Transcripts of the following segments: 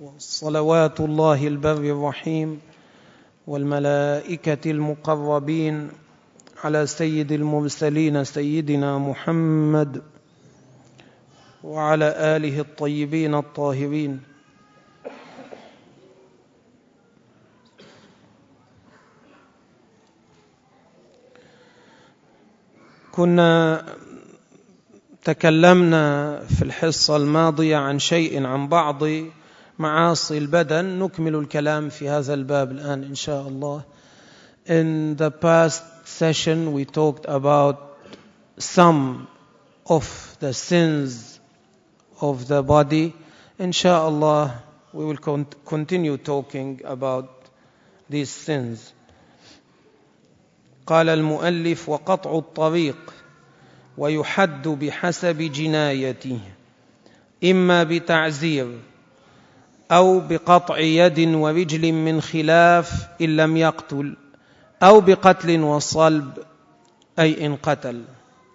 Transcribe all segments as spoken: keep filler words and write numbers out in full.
وصلوات الله البر الرحيم والملائكة المقربين على سيد المرسلين سيدنا محمد وعلى آله الطيبين الطاهرين. كنا تكلمنا في الحصة الماضية عن شيء عن بعض معاصي البدن، نكمل الكلام في هذا الباب الآن إن شاء الله. In the past session we talked about some of the sins of the body. Inshallah we will continue talking about these sins. قال المؤلف: وقطع الطريق ويحد بحسب جنايته، إما بتعزير أو بقطع يد ورجل من خلاف إن لم يقتل، أو بقتل وصلب أي إن قتل.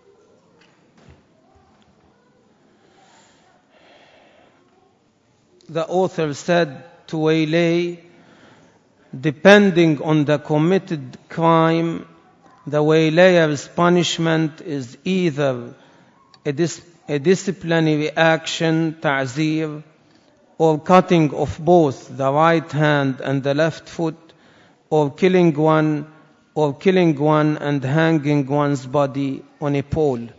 The author said to waylay, depending on the committed crime, the waylayer's punishment is either a, dis- a disciplinary action, ta'zir, or cutting off both the right hand and the left foot, or killing one, or killing one and hanging one's body on a pole.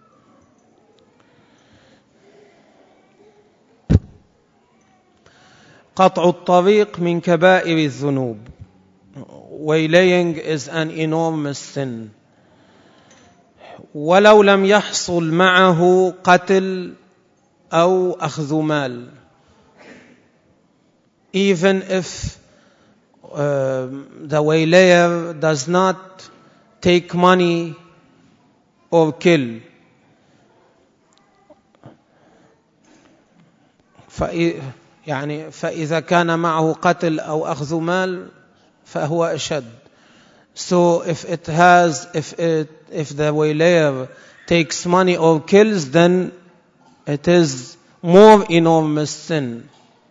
قطع الطريق من كبائر الذنوب. Waylaying is an enormous sin. ولو لم يحصل معه قتل أو أخذ مال. Even if uh, the waylayer does not take money or kill. يعني فإذا كان معه قتل أو أخذ مال فهو أشد. So if it has, if it, if the waylayer takes money or kills, then it is more enormous sin.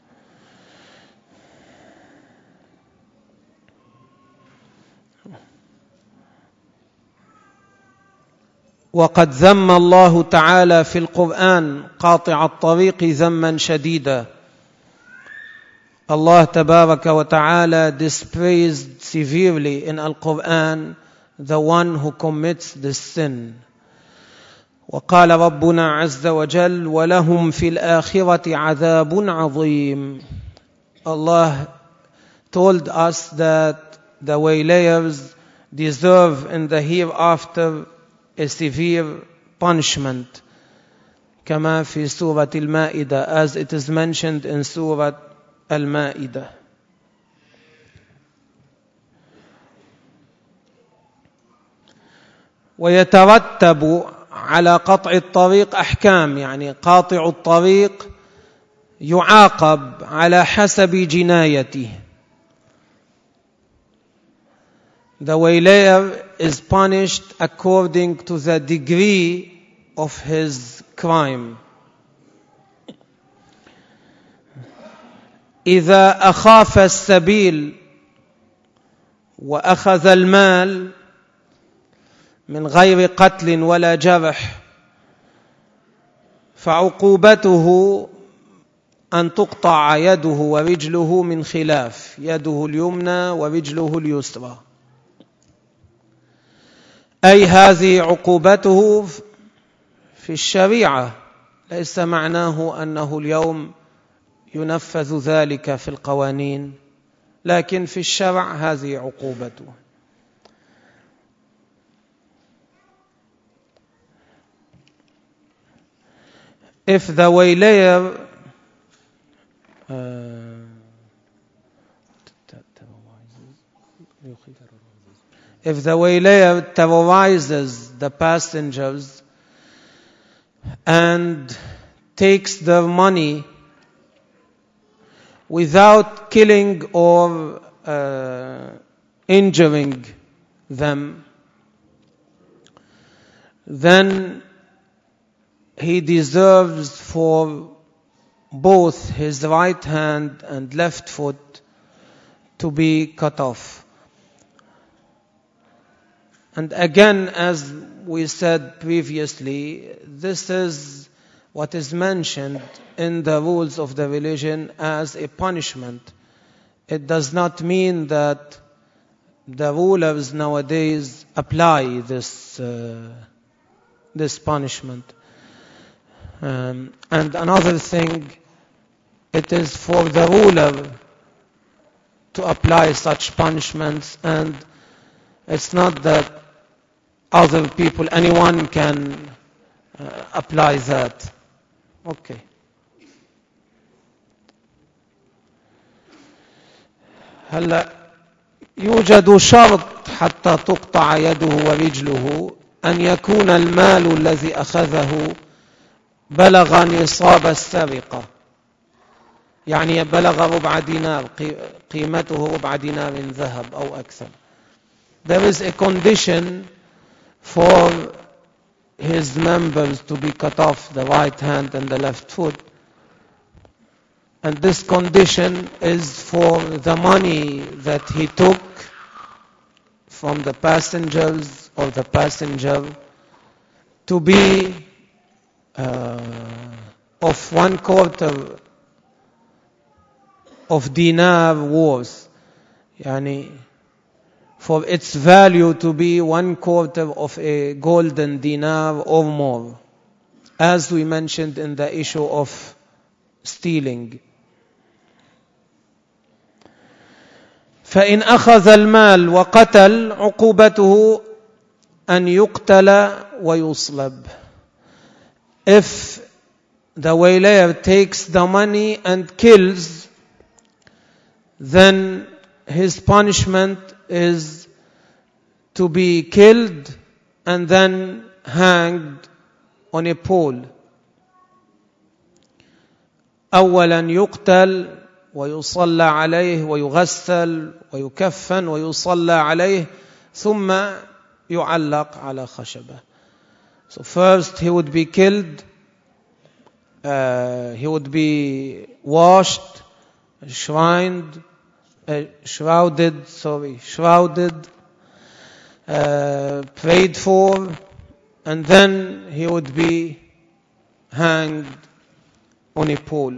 وقد ذم الله تعالى في القرآن قاطع الطريق ذما شديدا. Allah Tabaraka wa Ta'ala dispraised severely in Al-Quran the one who commits this sin. وقال ربنا عز وجل ولهم في الآخرة عذاب عظيم. Allah told us that the waylayers deserve in the hereafter a severe punishment, كما في سورة المائدة, as it is mentioned in Surah المائدة. ويترتب على قطع الطريق أحكام، يعني قاطع الطريق يعاقب على حسب جنايته. The waylayer is punished according to the degree of his crime. إذا أخاف السبيل وأخذ المال من غير قتل ولا جرح فعقوبته أن تقطع يده ورجله من خلاف، يده اليمنى ورجله اليسرى. أي هذه عقوبته في الشريعة، ليس معناه أنه اليوم ينفذ ذلك في القوانين، لكن في الشرع هذه عقوبته. If the waylayer uh, if the waylayer terrorizes the passengers and takes their money without killing or uh, injuring them, then he deserves for both his right hand and left foot to be cut off. And again, as we said previously, this is what is mentioned in the rules of the religion as a punishment. It does not mean that the rulers nowadays apply this uh, this punishment. Um, and another thing, it is for the ruler to apply such punishments, and it's not that other people, anyone can uh, apply that. Okay. هلا يوجد شرط حتى تقطع يده ورجله أن يكون المال الذي أخذه بلغ نصاب السرقة، يعني بلغ ربع دينار، قيمته ربع دينار ذهب أو أكثر. There is a condition for his members to be cut off, the right hand and the left foot. And this condition is for the money that he took from the passengers or the passenger to be uh, of one quarter of dinar worth, yani for its value to be one quarter of a golden dinar or more, as we mentioned in the issue of stealing. فإن أخذ المال وقتل عقوبته أن يقتل ويصلب. If the waylayer takes the money and kills, then his punishment is to be killed and then hanged on a pole. أولا يقتل ويصلى عليه ويغسل ويكفن ويصلى عليه ثم يعلق على خشبة. So first he would be killed, uh, he would be washed, shrined, uh, shrouded, sorry, shrouded, uh, prayed for, and then he would be hanged on a pole.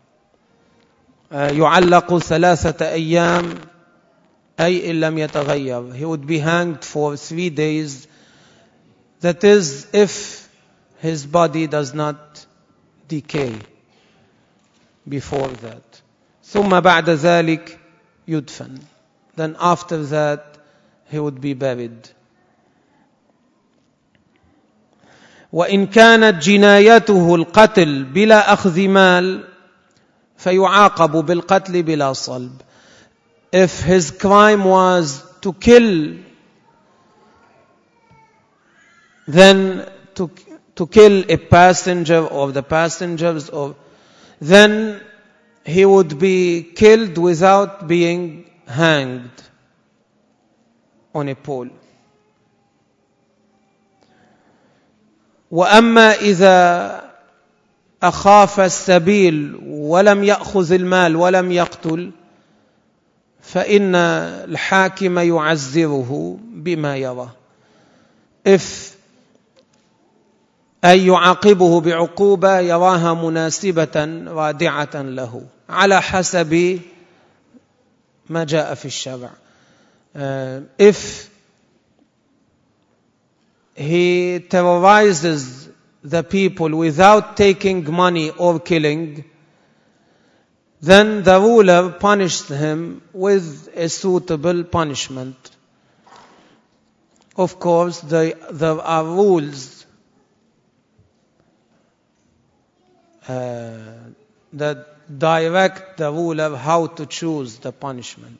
يعلق ثلاثة أيام أي إن لم يتغير. He would be hanged for three days. That is, if his body does not decay before that. ثم بعد ذلك يدفن. Then after that he would be buried. وإن كانت جنايته القتل بلا أخذ مال فيعاقب بالقتل بلا صلب. If his crime was to kill, then to to kill a passenger or the passengers, or then he would be killed without being hanged on a pole. وأما إذا أخاف السبيل ولم يأخذ المال ولم يقتل فإن الحاكم يعزره بما يرى. If أي يعاقبه بعقوبة يراها مناسبة رادعة له على حسب ما جاء في الشرع. Uh, if he terrorizes the people without taking money or killing, then the ruler punished him with a suitable punishment. Of course, there, there are rules uh, that direct the ruler how to choose the punishment.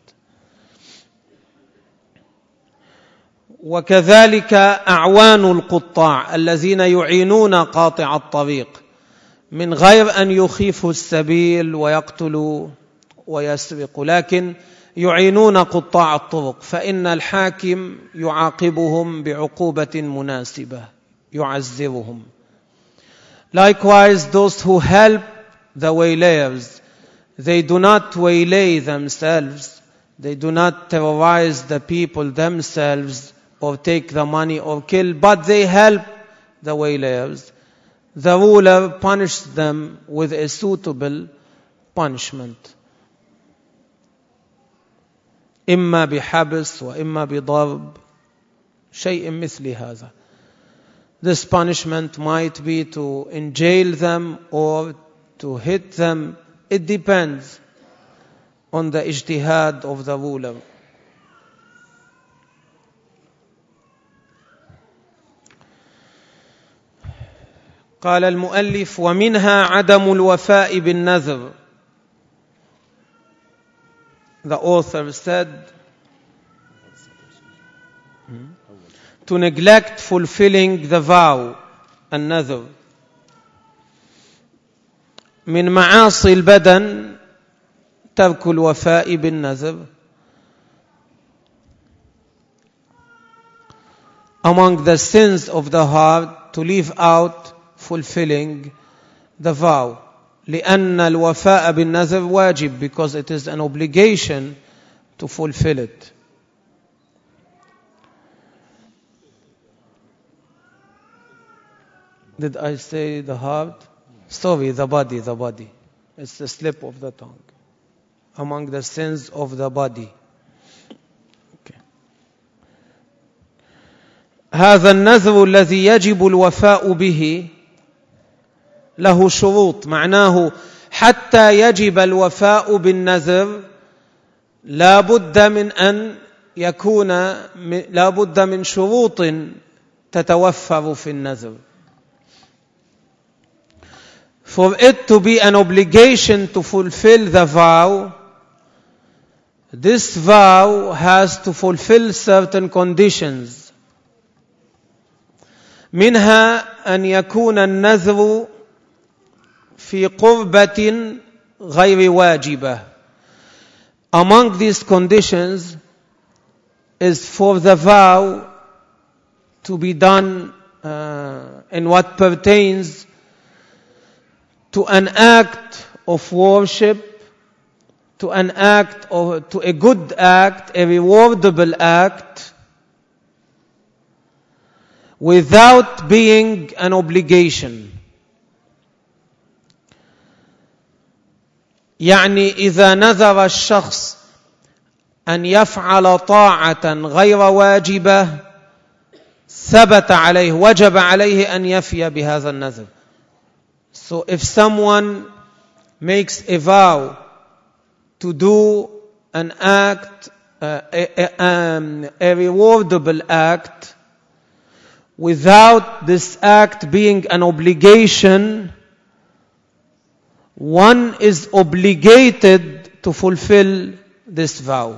وكذلك أعوان القطاع الذين يعينون قاطع الطريق من غير أن يخيفوا السبيل ويقتلوا ويسرقوا، لكن يعينون قطاع الطرق فإن الحاكم يعاقبهم بعقوبة مناسبة يعزرهم. Likewise, those who help the waylayers. They do not waylay themselves. They do not terrorize the people themselves or take the money or kill, but they help the waylayers. The ruler punished them with a suitable punishment. إما بحبس وإما بضرب شيء مثل هذا. This punishment might be to enjail them or to hit them. It depends on the ijtihad of the ruler. قال المؤلف ومنها عدم الوفاء بالنذر. The author said to neglect fulfilling the vow, النذر. من معاصي البدن ترك الوفاء بالنذر. Among the sins of the heart, to leave out fulfilling the vow. لأن الوفاء بالنذر واجب, because it is an obligation to fulfill it. Did I say the heart? Sorry, the body, the body. It's the slip of the tongue. Among the sins of the body. Okay. هذا النذر الذي يجب الوفاء به له شروط. معناه حتى يجب الوفاء بالنذر لا بد من أن يكون لا بد من شروط تتوفر في النذر. For it to be an obligation to fulfill the vow, this vow has to fulfill certain conditions. منها أن يكون النذر في قربة غير واجبة. Among these conditions is for the vow to be done uh, in what pertains to an act of worship, to an act or to a good act, a rewardable act, without being an obligation. يعني إذا نذر الشخص أن يفعل طاعة غير واجبة ثبت عليه وجب عليه أن يفي بهذا النذر. So if someone makes a vow to do an act, uh, a, a, um, a rewardable act, without this act being an obligation, one is obligated to fulfill this vow.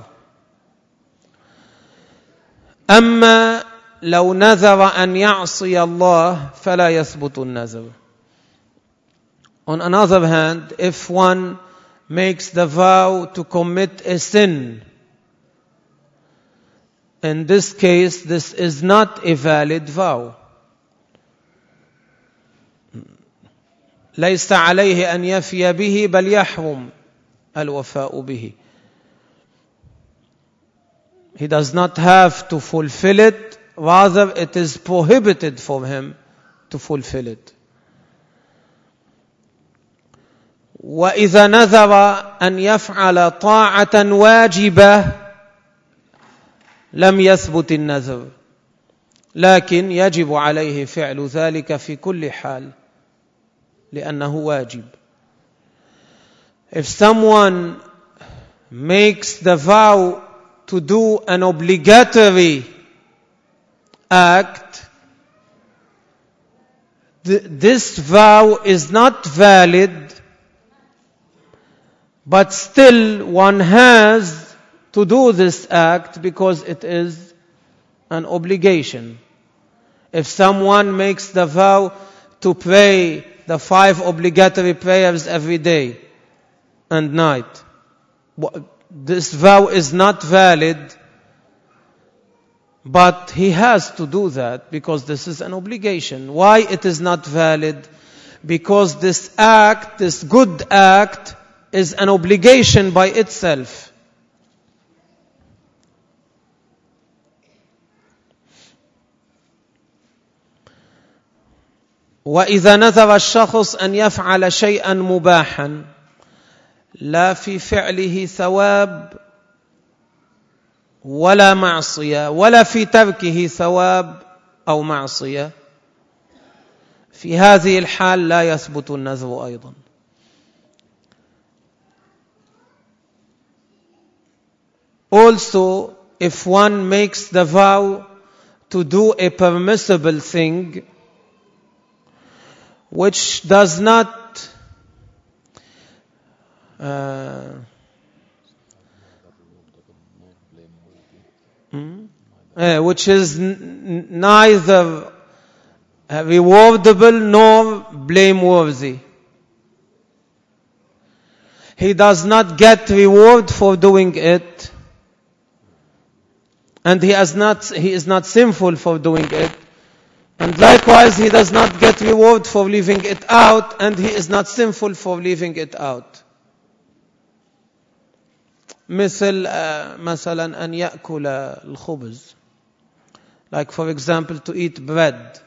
أما لو نذر أن يعصي الله فلا يثبت النذر. On another hand, if one makes the vow to commit a sin, in this case, this is not a valid vow. ليس عليه أن يفي به بل يحرم الوفاء به. He does not have to fulfill it, rather it is prohibited for him to fulfill it. وإذا نذر أن يفعل طاعة واجبة لم يثبت النذر، لكن يجب عليه فعل ذلك في كل حال لأنه واجب. If someone makes the vow to do an obligatory act, th- this vow is not valid, but still one has to do this act because it is an obligation. If someone makes the vow to pray the five obligatory prayers every day and night, this vow is not valid, but he has to do that because this is an obligation. Why it is not valid? because this act, this good act, is an obligation by itself. وإذا نذر الشخص أن يفعل شيئا مباحا لا في فعله ثواب ولا معصية ولا في تركه ثواب أو معصية، في هذه الحال لا يثبت النذر أيضا. Also, if one makes the vow to do a permissible thing which does not uh, hmm? uh, which is n- neither rewardable nor blameworthy. He does not get reward for doing it, and he is not he is not sinful for doing it. And likewise, he does not get reward for leaving it out, and he is not sinful for leaving it out. مثل مثلا أن يأكل الخبز, like for example to eat bread.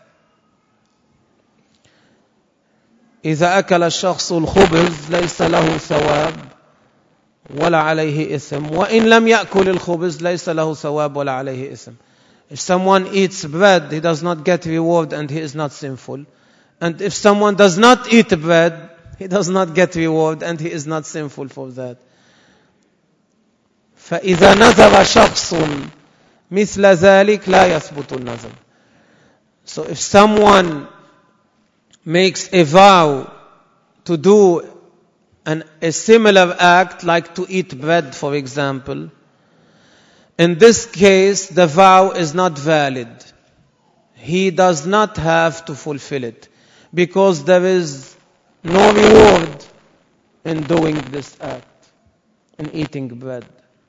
إذا أكل الشخص الخبز ليس له ثواب ولا عليه إثم، وإن لم يأكل الخبز ليس له ثواب ولا عليه إثم. If someone eats bread, he does not get reward and he is not sinful. And if someone does not eat bread, he does not get reward and he is not sinful for that. فإذا نذر شخص مثل ذلك لا يثبت النذر. So if someone makes a vow to do an, a similar act, like to eat bread, for example, in this case, the vow is not valid. He does not have to fulfill it, because there is no reward in doing this act, in eating bread.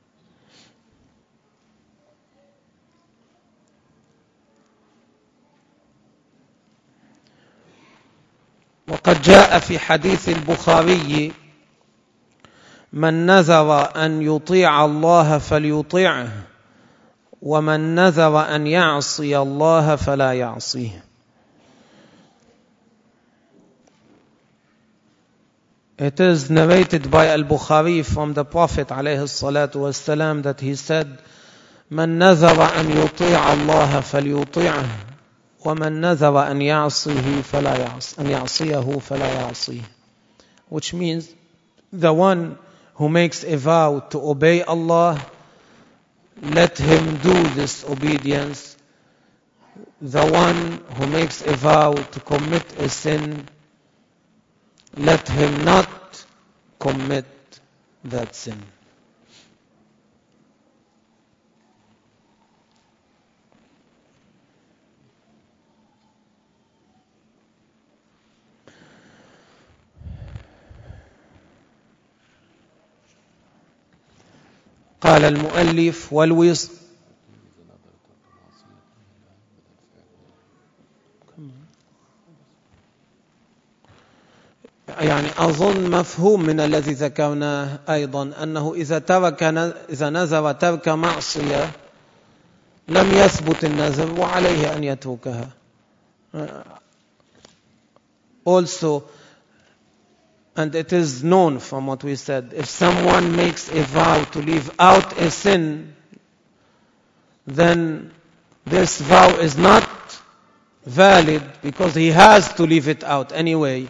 وقد جاء في حديث البخاري: من نذر أن يطيع الله فليطيعه ومن نذر أن يعصي الله فلا يعصيه. It is narrated by Al-Bukhari from the Prophet عليه الصلاة والسلام that he said: من نذر أن يطيع الله فليطيعه ومن نذر أن يعصيه فلا يعص أن يعصيه فلا يعصيه. Which means the one who makes a vow to obey Allah, let him do this obedience. The one who makes a vow to commit a sin, let him not commit that sin. قال المؤلف: والوص يعني أظن مفهوم من الذي ذكرناه أيضا أنه إذا ترك إذا نذر ترك معصية لم يثبت النذر وعليه أن يتركها. Also, and it is known from what we said, if someone makes a vow to leave out a sin, then this vow is not valid because he has to leave it out anyway.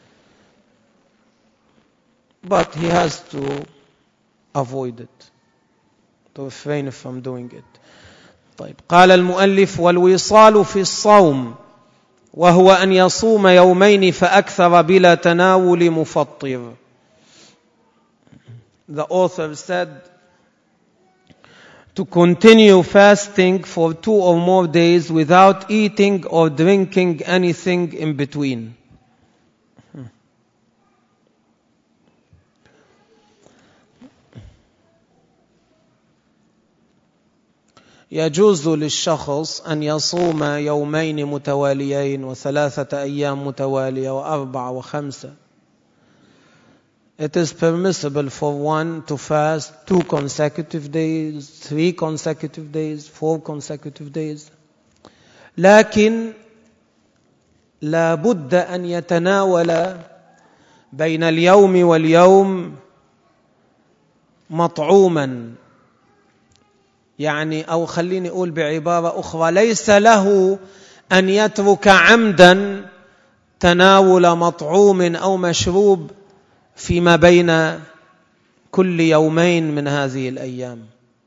But he has to avoid it, to refrain from doing it. طيب. قال المؤلف: والوصال في الصوم وهو أن يصوم يومين فأكثر بلا تناول مفطر. The author said to continue fasting for two or more days without eating or drinking anything in between. يجوز للشخص أن يصوم يومين متواليين وثلاثة أيام متوالية وأربعة وخمسة. It is permissible for one to fast two consecutive days, three consecutive days, four consecutive days. لكن لا بد أن يتناول بين اليوم واليوم مطعوما، يعني أو خليني أقول بعبارة أخرى، ليس له أن يترك عمدا تناول مطعوم أو مشروب فيما بين كل يومين من هذه الأيام.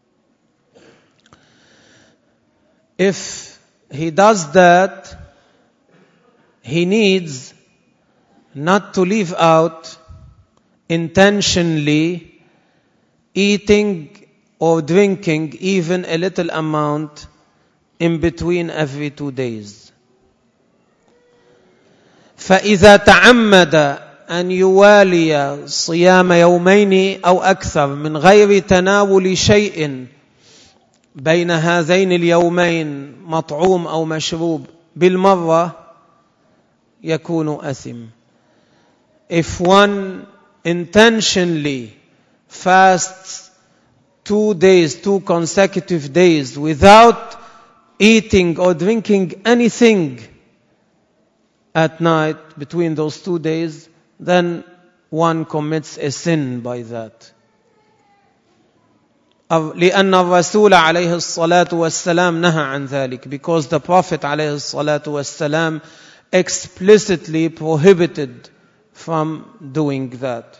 If he does that, he needs not to leave out intentionally eating or drinking even a little amount in between every two days. فإذا تعمد أن يوالي صيام يومين أو أكثر من غير تناول شيء بين هذين اليومين مطعوم أو مشروب بالمرة يكون أثم. If one intentionally fasts two days, two consecutive days without eating or drinking anything at night between those two days, then one commits a sin by that. لأن الرسول عليه الصلاة والسلام نهى عن ذلك, because the Prophet عليه الصلاة والسلام explicitly prohibited from doing that.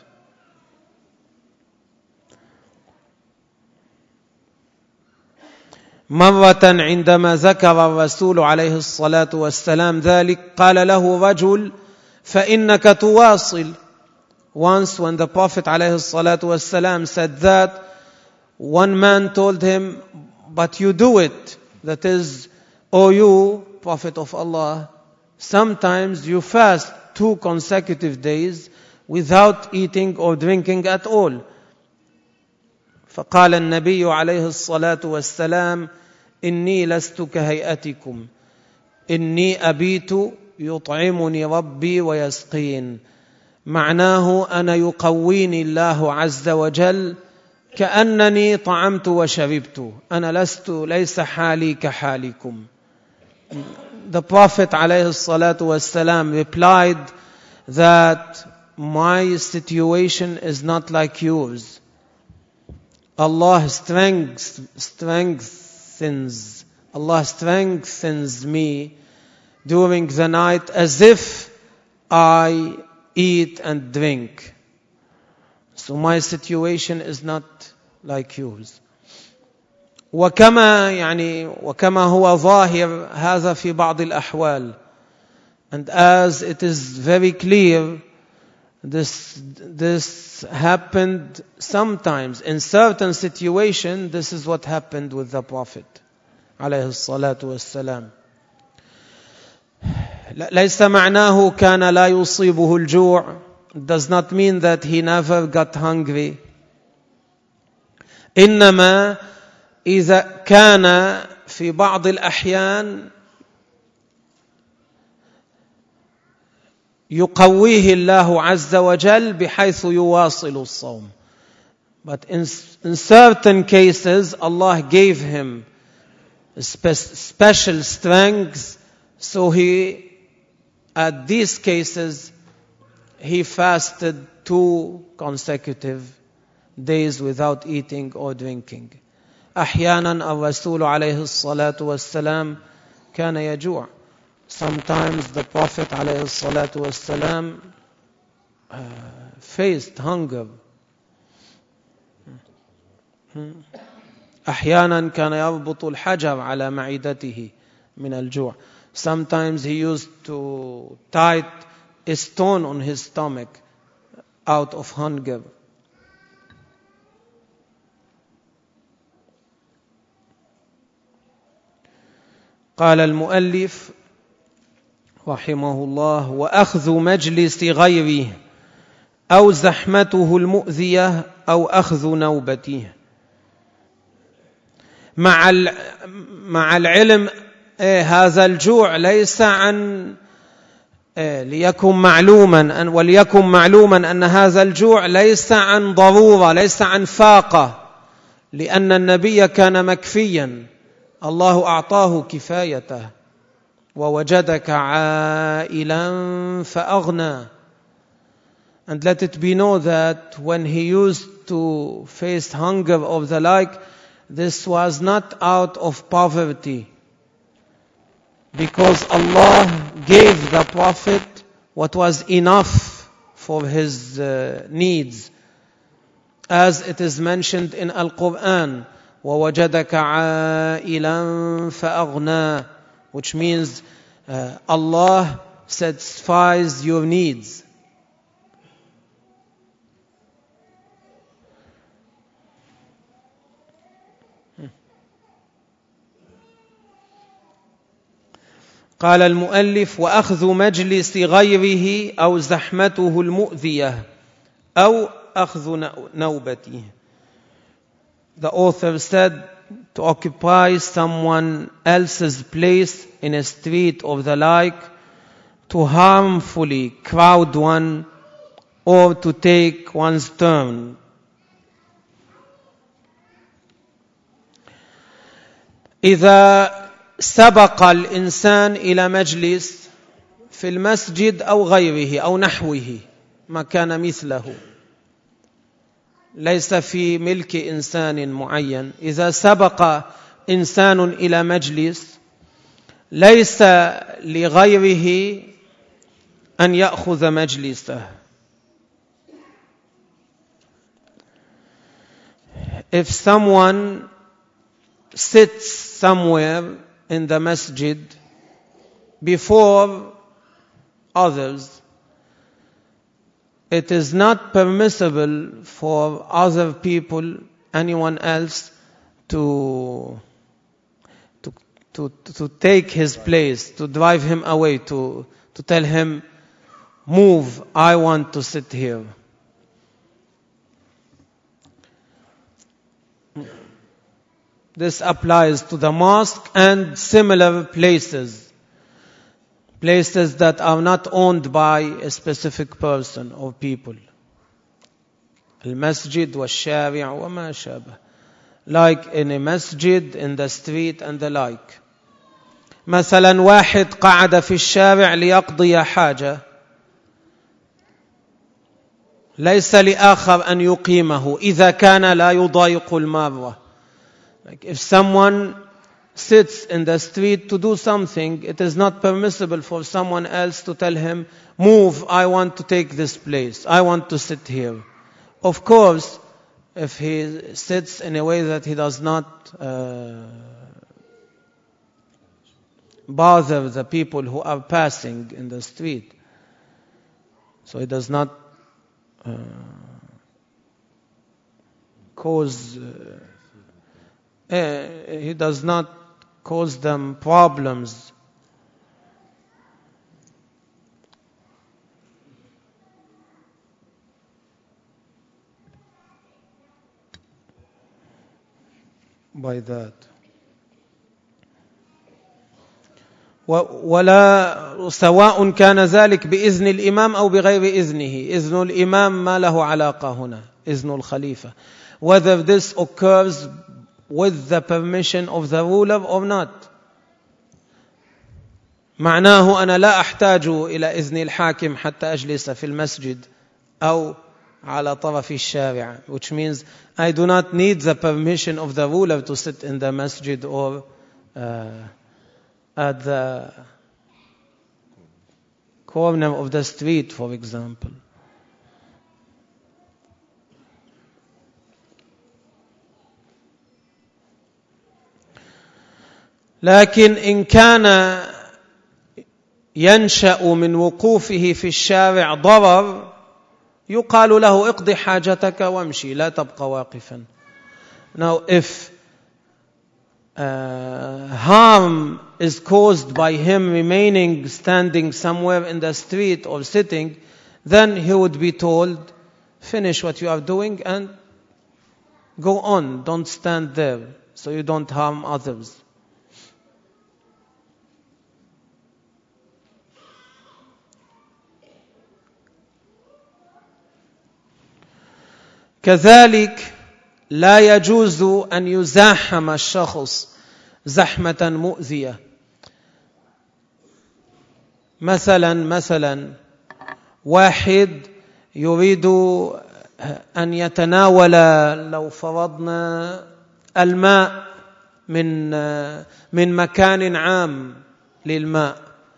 مرة عندما ذكر الرسول عليه الصلاة والسلام ذلك قال له رجل فإنك تواصل. Once when the Prophet عليه الصلاة والسلام said that, one man told him, but you do it. That is, O you, Prophet of Allah, sometimes you fast two consecutive days without eating or drinking at all. فقال النبي عليه الصلاة والسلام إني لست كهيئتكم إني أبيت يطعمني ربي ويسقين. معناه أنا يقويني الله عز وجل كأنني طعمت وشربت. أنا لست ليس حالي كحالكم. The Prophet عليه الصلاة والسلام replied that my situation is not like yours. Allah strength, strengthens, Allah strengthens me during the night as if I eat and drink. So my situation is not like yours. وكما يعني وكما هو ظاهر هذا في بعض الأحوال. And as it is very clear, This, this happened sometimes. In certain situations, this is what happened with the Prophet عليه الصلاة والسلام. ليس معناه كان لا يصيبه الجوع. It does not mean that he never got hungry. إنما إذا كان في بعض الأحيان يقويه الله عز وجل بحيث يواصل الصوم. But in, in certain cases, Allah gave him spe- special strength, so he, at these cases, he fasted two consecutive days without eating or drinking. أحيانا الرسول عليه الصلاة والسلام كان يجوع. Sometimes the Prophet عليه الصلاة والسلام uh, faced hunger. أحيانا كان يربط الحجر على معدته من الجوع. Sometimes he used to tie a stone on his stomach out of hunger. قال المؤلف رحمه الله وأخذ مجلس غيره أو زحمته المؤذية أو أخذ نوبته. مع مع العلم هذا الجوع ليس عن ليكن معلوما وليكن معلوما أن هذا الجوع ليس عن ضرورة، ليس عن فاقة، لأن النبي كان مكفيا، الله أعطاه كفايته. ووجدك عائلا فأغنى. And let it be known that when he used to face hunger or the like, this was not out of poverty, because Allah gave the Prophet what was enough for his uh, needs, as it is mentioned in Al-Quran, وَوَجَدَكَ عَائِلًا فَأَغْنَى, which means uh, Allah satisfies your needs. قال المؤلف: وأخذ مجلس غيره أو زحمته المؤذية أو أخذ نوبته. The author said, to occupy someone else's place in a street or the like, to harmfully crowd one, or to take one's turn. إذا سبق الإنسان إلى مجلس في المسجد أو غيره أو نحوه مكان مثله، ليس في ملك إنسان معين، إذا سبق إنسان إلى مجلس ليس لغيره أن يأخذ مجلسه. If someone sits somewhere in the masjid before others, it is not permissible for other people, anyone else, to, to, to, to take his place, to drive him away, to, to tell him, move, I want to sit here. This applies to the mosque and similar places, places that are not owned by a specific person or people. Al-masjid wal-shari' wa ma shabah. Like in a masjid, in the street and the like. مثلا واحد قعد في الشارع ليقضي حاجة، ليس لآخر أن يقيمه إذا كان لا يضايق المارة. Like if someone sits in the street to do something, it is not permissible for someone else to tell him, move, I want to take this place, I want to sit here. Of course, if he sits in a way that he does not uh, bother the people who are passing in the street, so he does not uh, cause uh, uh, he does not cause them problems. By that. ولا سواء كان ذلك بإذن الإمام أو بغير إذنه. إذن الإمام ما له علاقة هنا. إذن الخليفة. Whether this occurs with the permission of the ruler or not. معناه أنا لا أحتاج إلى إذن الحاكم حتى أجلس في المسجد أو على طرف الشارع, which means I do not need the permission of the ruler to sit in the masjid or uh, at the corner of the street, for example. لكن إن كان ينشأ من وقوفه في الشارع ضرر يقال له اقضي حاجتك وامشي لا تبقى واقفا. Now if uh, harm is caused by him remaining standing somewhere in the street or sitting, then he would be told, finish what you are doing and go on, don't stand there. so you don't harm others. كذلك لا يجوز أن يزاحم الشخص زحمة مؤذية. مثلا مثلا واحد يريد أن يتناول لو فرضنا الماء من من مكان عام للماء،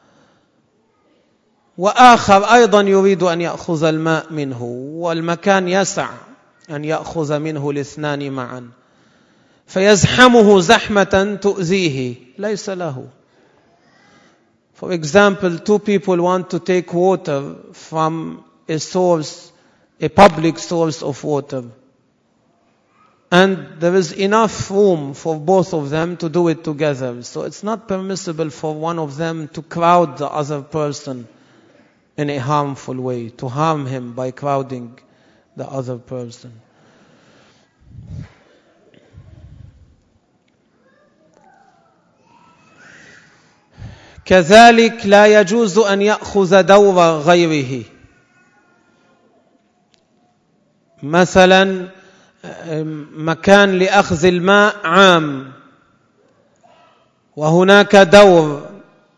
وآخر أيضا يريد أن يأخذ الماء منه، والمكان يسع أن يأخذ منه الاثنان معا، فيزحمه زحمة تؤذيه ليس له. For example, two people want to take water from a source, a public source of water, and there is enough room for both of them to do it together. So it's not permissible for one of them to crowd the other person in a harmful way, to harm him by crowding the other person. كذلك لا يجوز أن يأخذ دور غيره. مثلا مكان لأخذ الماء عام وهناك دور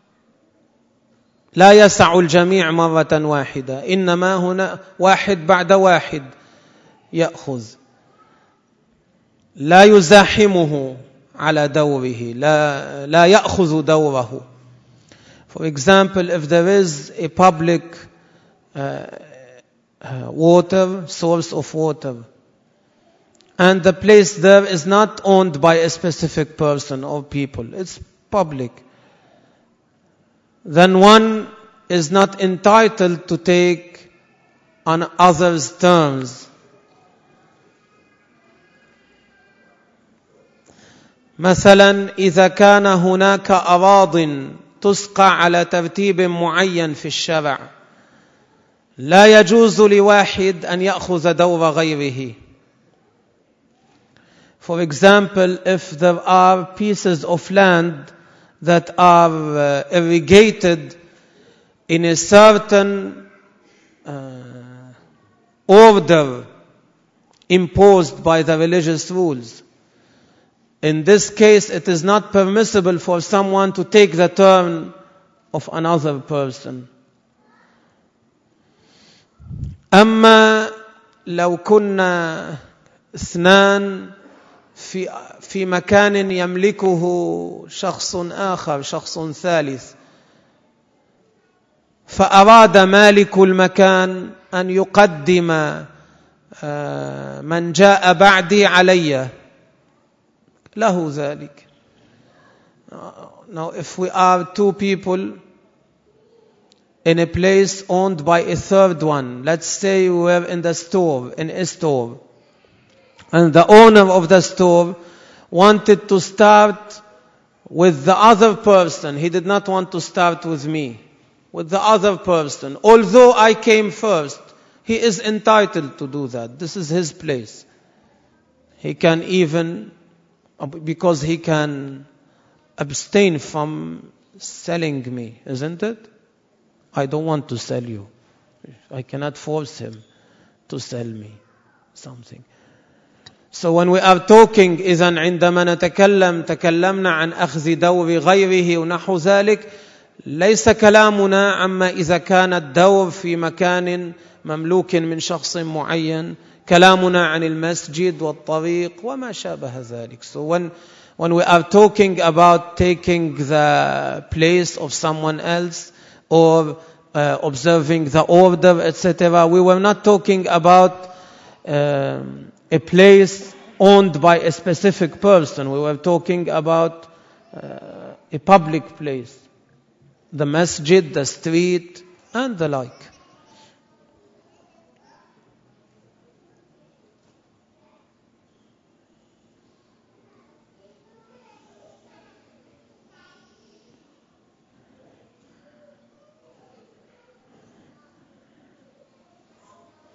لا يسع الجميع مرة واحدة، إنما هنا واحد بعد واحد يأخذ، لا يزاحمه على دوره، لا لا يأخذ دوره. For example, if there is a public uh, uh, water, source of water, and the place there is not owned by a specific person or people, it's public, then one is not entitled to take on others' terms. مثلا إذا كان هناك أراضٍ تسقى على ترتيب معين في الشرع، لا يجوز لواحد أن يأخذ دور غيره. For example, if there are pieces of land that are uh, irrigated in a certain uh, order imposed by the religious rules, in this case it is not permissible for someone to take the turn of another person. أما لو كنا اثنان في في مكان يملكه شخص آخر، شخص ثالث، فأراد مالك المكان أن يقدم من جاء بعدي علي، له ذلك. Now, if we are two people in a place owned by a third one, let's say we were in the store, in a store, and the owner of the store wanted to start with the other person. He did not want to start with me, with the other person. Although I came first, he is entitled to do that. This is his place. He can even, because he can abstain from selling me, isn't it? I don't want to sell you. I cannot force him to sell me something. So when we are talking, إذن عندما نتكلم تكلمنا عن أخذ دور غيره ونحو ذلك، ليس كلامنا عما إذا كان الدور في مكان مملوك من شخص معين، كلامنا عن المسجد والطريق وما شابه ذلك. So when when we are talking about taking the place of someone else or uh, observing the order, et cetera, we were not talking about um, a place owned by a specific person. We were talking about uh, a public place, the masjid, the street, and the like.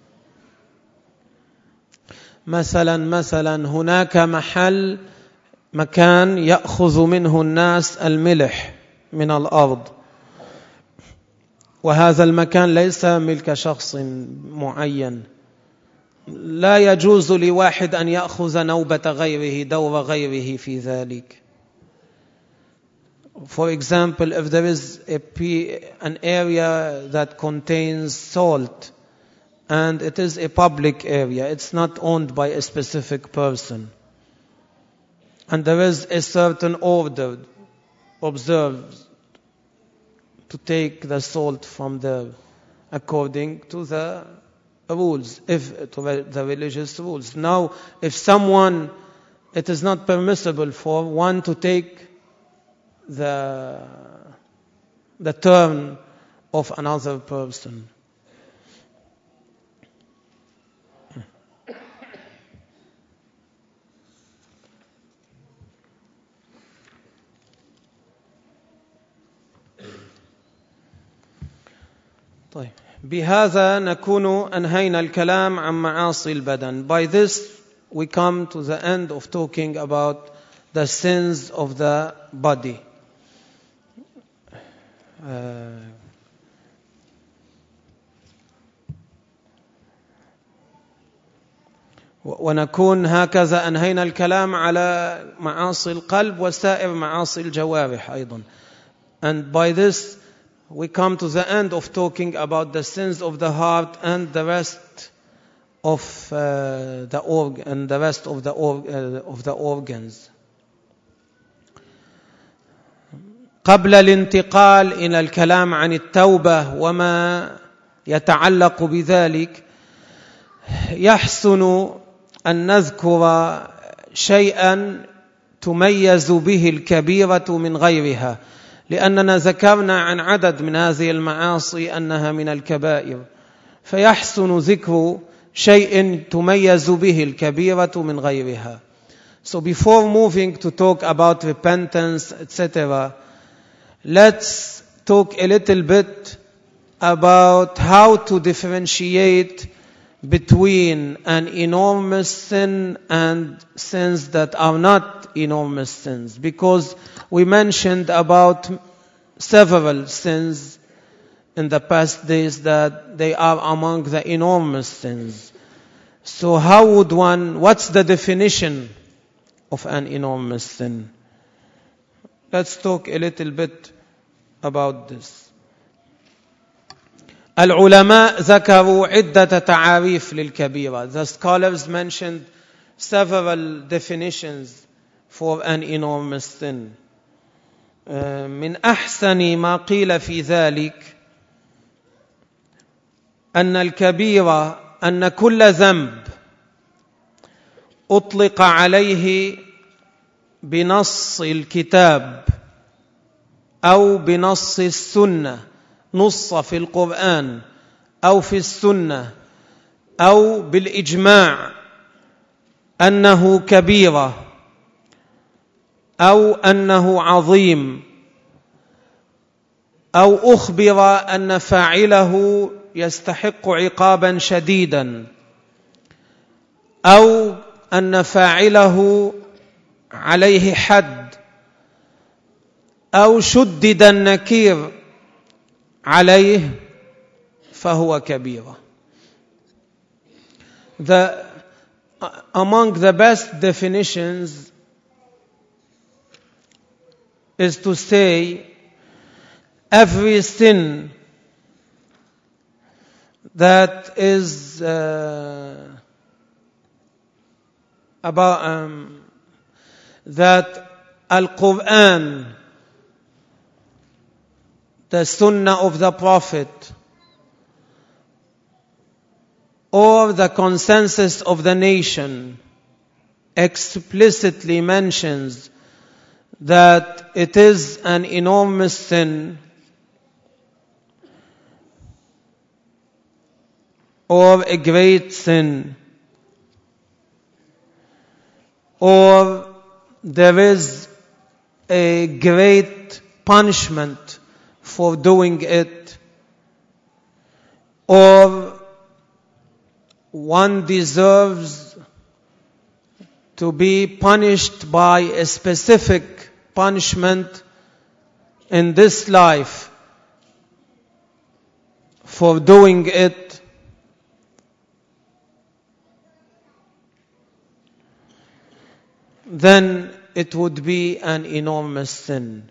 مثلا مثلا هناك محل مكان يأخذ منه الناس الملح من الأرض، وهذا المكان ليس ملك شخص معين. لا يجوز لواحد أن يأخذ نوبة غيره، دور غيره في ذلك. For example, if there is a an area that contains salt and it is a public area, it's not owned by a specific person, and there is a certain order observed to take the salt from there according to the rules, if to the religious rules. Now, if someone, it is not permissible for one to take the the turn of another person. طيب بهذا نكون أنهينا الكلام عن معاصي البدن. By this we come to the end of talking about the sins of the body. Uh, ونكون هكذا أنهينا الكلام على معاصي القلب وسائر معاصي الجوارح أيضا. And by this we come to the end of talking about the sins of the heart and the rest of uh, the org and the rest of the org uh, of the organs. قبل الانتقال إلى الكلام عن التوبة وما يتعلق بذلك، يحسن أن نذكر شيئا تميز به الكبيرة من غيرها، لأننا ذكرنا عن عدد من هذه المعاصي أنها من الكبائر، فيحسن ذكر شيء تميز به الكبيرة من غيرها. So before moving to talk about repentance, et cetera, let's talk a little bit about how to differentiate between an enormous sin and sins that are not enormous sins, because we mentioned about several sins in the past days that they are among the enormous sins. So how would one, what's the definition of an enormous sin? Let's talk a little bit about this. العلماء ذكروا عدة تعاريف للكبيرة. The scholars mentioned several definitions for an enormous sin. من أحسن ما قيل في ذلك أن الكبيرة أن كل ذنب أطلق عليه بنص الكتاب أو بنص السنة، نص في القرآن أو في السنة أو بالإجماع أنه كبيرة أو أنه عظيم، أو أخبر أن فاعله يستحق عقابا شديدا، أو أن فاعله عليه حد، أو شدد النكير عليه فهو كبيرة. The among the best definitions is to say every sin that is uh, about um, that Al-Quran, the Sunnah of the Prophet, or the consensus of the nation explicitly mentions that it is an enormous sin or a great sin, or there is a great punishment for doing it, or one deserves to be punished by a specific punishment in this life for doing it, then it would be an enormous sin.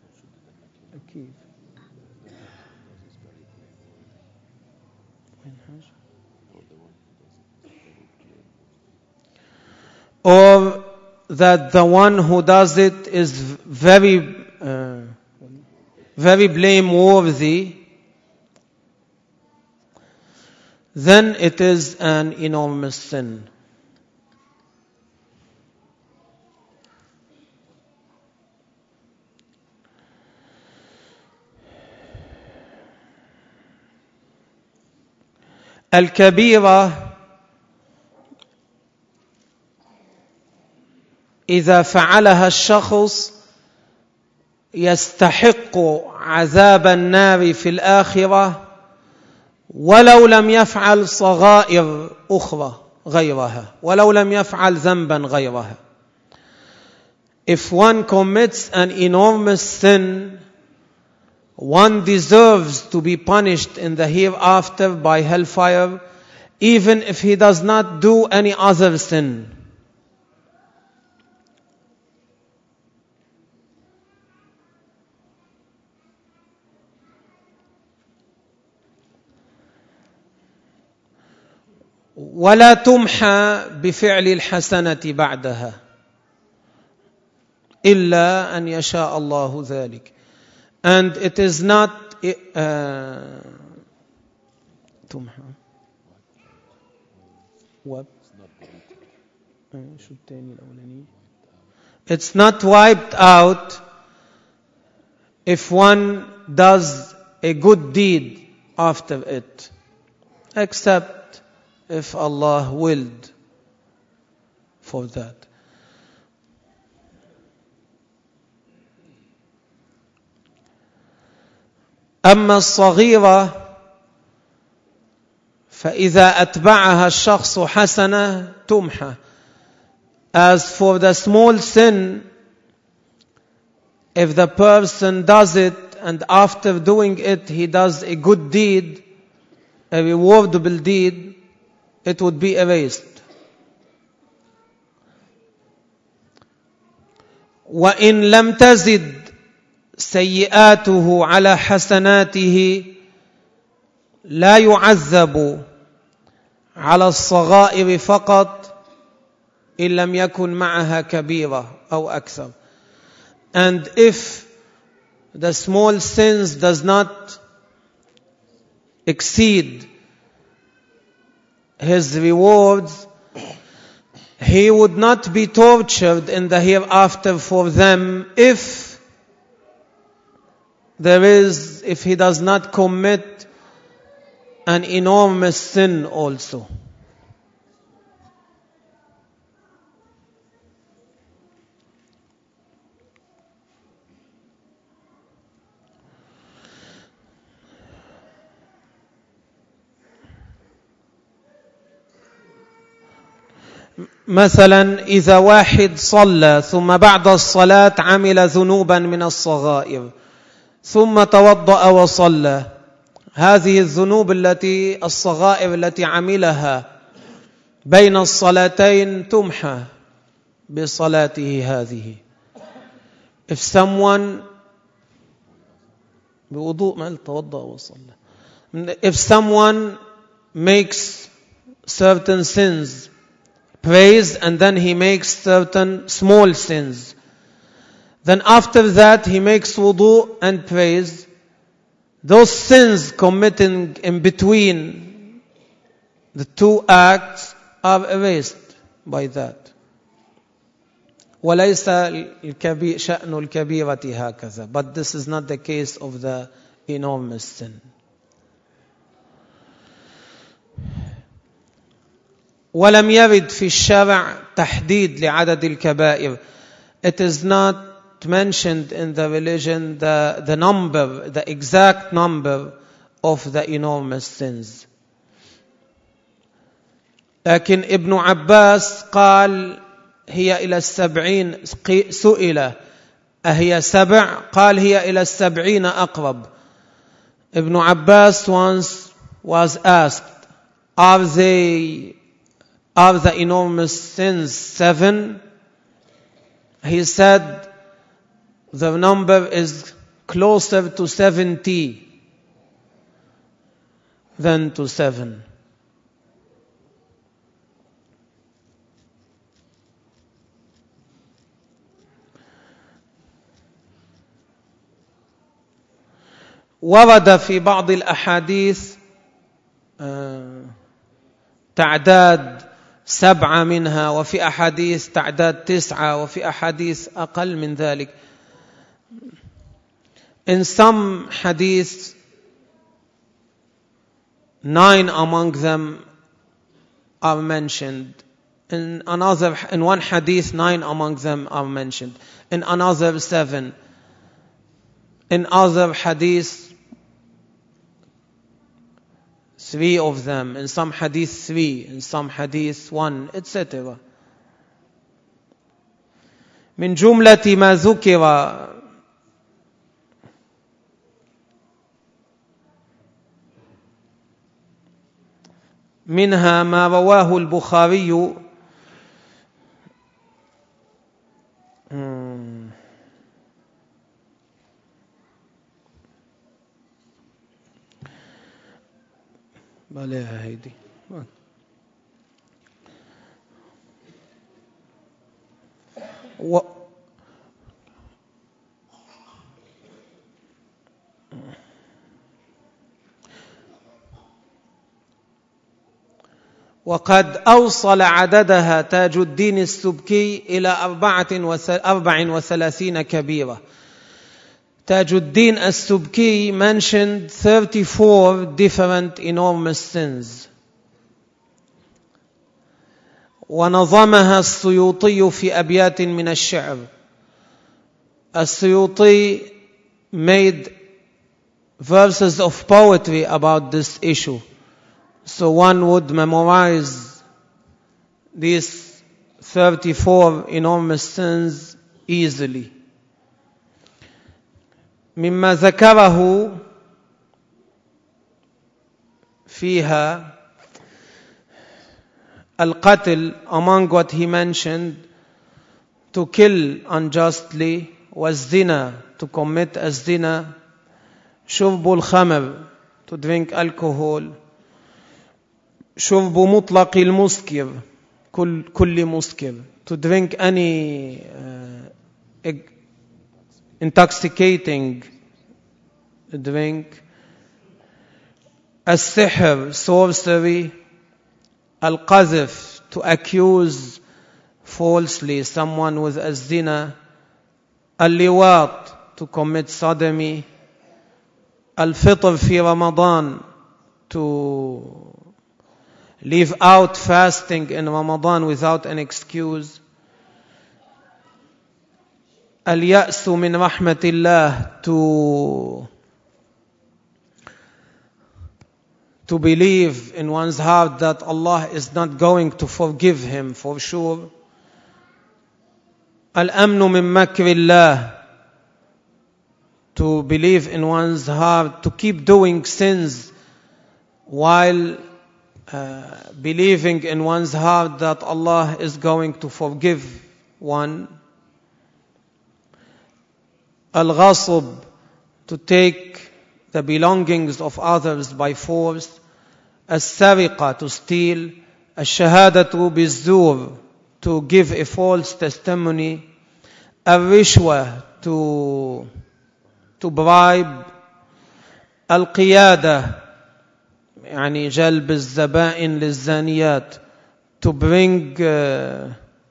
Or that the one who does it is very, uh, very blameworthy, then it is an enormous sin. الكبيرة إذا فعلها الشخص يستحق عذاب النار في الآخرة ولو لم يفعل صغائر أخرى غيرها، ولو لم يفعل ذنبا غيرها. If one commits an enormous sin, one deserves to be punished in the hereafter by hellfire, even if he does not do any other sin. ولا تمحى بفعل الحسنة بعدها إلا أن يشاء الله ذلك. And it is not uh, تمحى it's not wiped out if one does a good deed after it, except if Allah willed for that. أما الصغيرة فإذا أتبعها الشخص حسنة تمحى. As for the small sin, if the person does it and after doing it he does a good deed, a rewardable deed, it would be erased. وإن لم تزد سيئاته على حسناته لا يعذب على الصغائر فقط إن لم يكن معها كبيرة أو أكثر. And if the small sins does not exceed his rewards, he would not be tortured in the hereafter for them if there is, if he does not commit an enormous sin also. مثلا إذا واحد صلى ثم بعد الصلاة عمل ذنوبا من الصغائر ثم توضأ وصلى، هذه الذنوب التي الصغائر التي عملها بين الصلاتين تمحى بصلاته هذه. If someone بوضوء ما توضأ وصلى. If someone makes certain sins, prays, and then he makes certain small sins, then after that he makes wudu and prays, those sins committed in between the two acts are erased by that. وليس الكبير شأن الكبيرة هكذا. But this is not the case of the enormous sin. ولم يرد في الشرع تحديد لعدد الكبائر. It is not mentioned in the religion the, the number, the exact number of the enormous sins. لكن ابن عباس قال هي إلى السبعين سئل أهي سبع قال هي إلى السبعين أقرب. Ibn Abbas once was asked, are they are the enormous sins seven? He said the number is closer to seventy than to seven. ورد في بعض الأحاديث تعداد سبعة منها، وفي أحاديث تعداد تسعة، وفي أحاديث أقل من ذلك. In some hadith, nine among them are mentioned. In another, in one hadith, nine among them are mentioned. In another, seven. In other hadith, three of them. In some hadith, three. In some hadith, one, et cetera. من جملة ما ذكر منها ما رواه البخاري عليها هيدي و وقد أوصل عددها تاج الدين السبكي إلى أربع وثلاثين كبيرة. Tajuddin as-Subki mentioned thirty-four different enormous sins. ونظمها السيوطي في أبيات من الشعر. السيوطي made verses of poetry about this issue. So one would memorize these thirty-four enormous sins easily. مما ذكره فيها القتل, among what he mentioned, to kill unjustly, والزنا, to commit الزنا, شرب الخمر, to drink alcohol, شرب مطلق المسكر, كل كل مسكر, to drink any uh, intoxicating drink, السحر, sorcery, القذف, to accuse falsely someone with الزنا, اللواط, to commit sodomy, الفطر في رمضان, to leave out fasting in Ramadan without an excuse, اليأس من رحمة الله, to to believe in one's heart that Allah is not going to forgive him for sure. الأمن من مكر الله, to believe in one's heart, to keep doing sins while uh, believing in one's heart that Allah is going to forgive one. Al-Ghasb, to take the belongings of others by force. As-Sariqa, to steal. Al-Shahadatu biz-zur, to give a false testimony. Al-Rishwa, to, to bribe. Al-Qiyada, يعني جلب الزبائن للزانيات, to bring uh,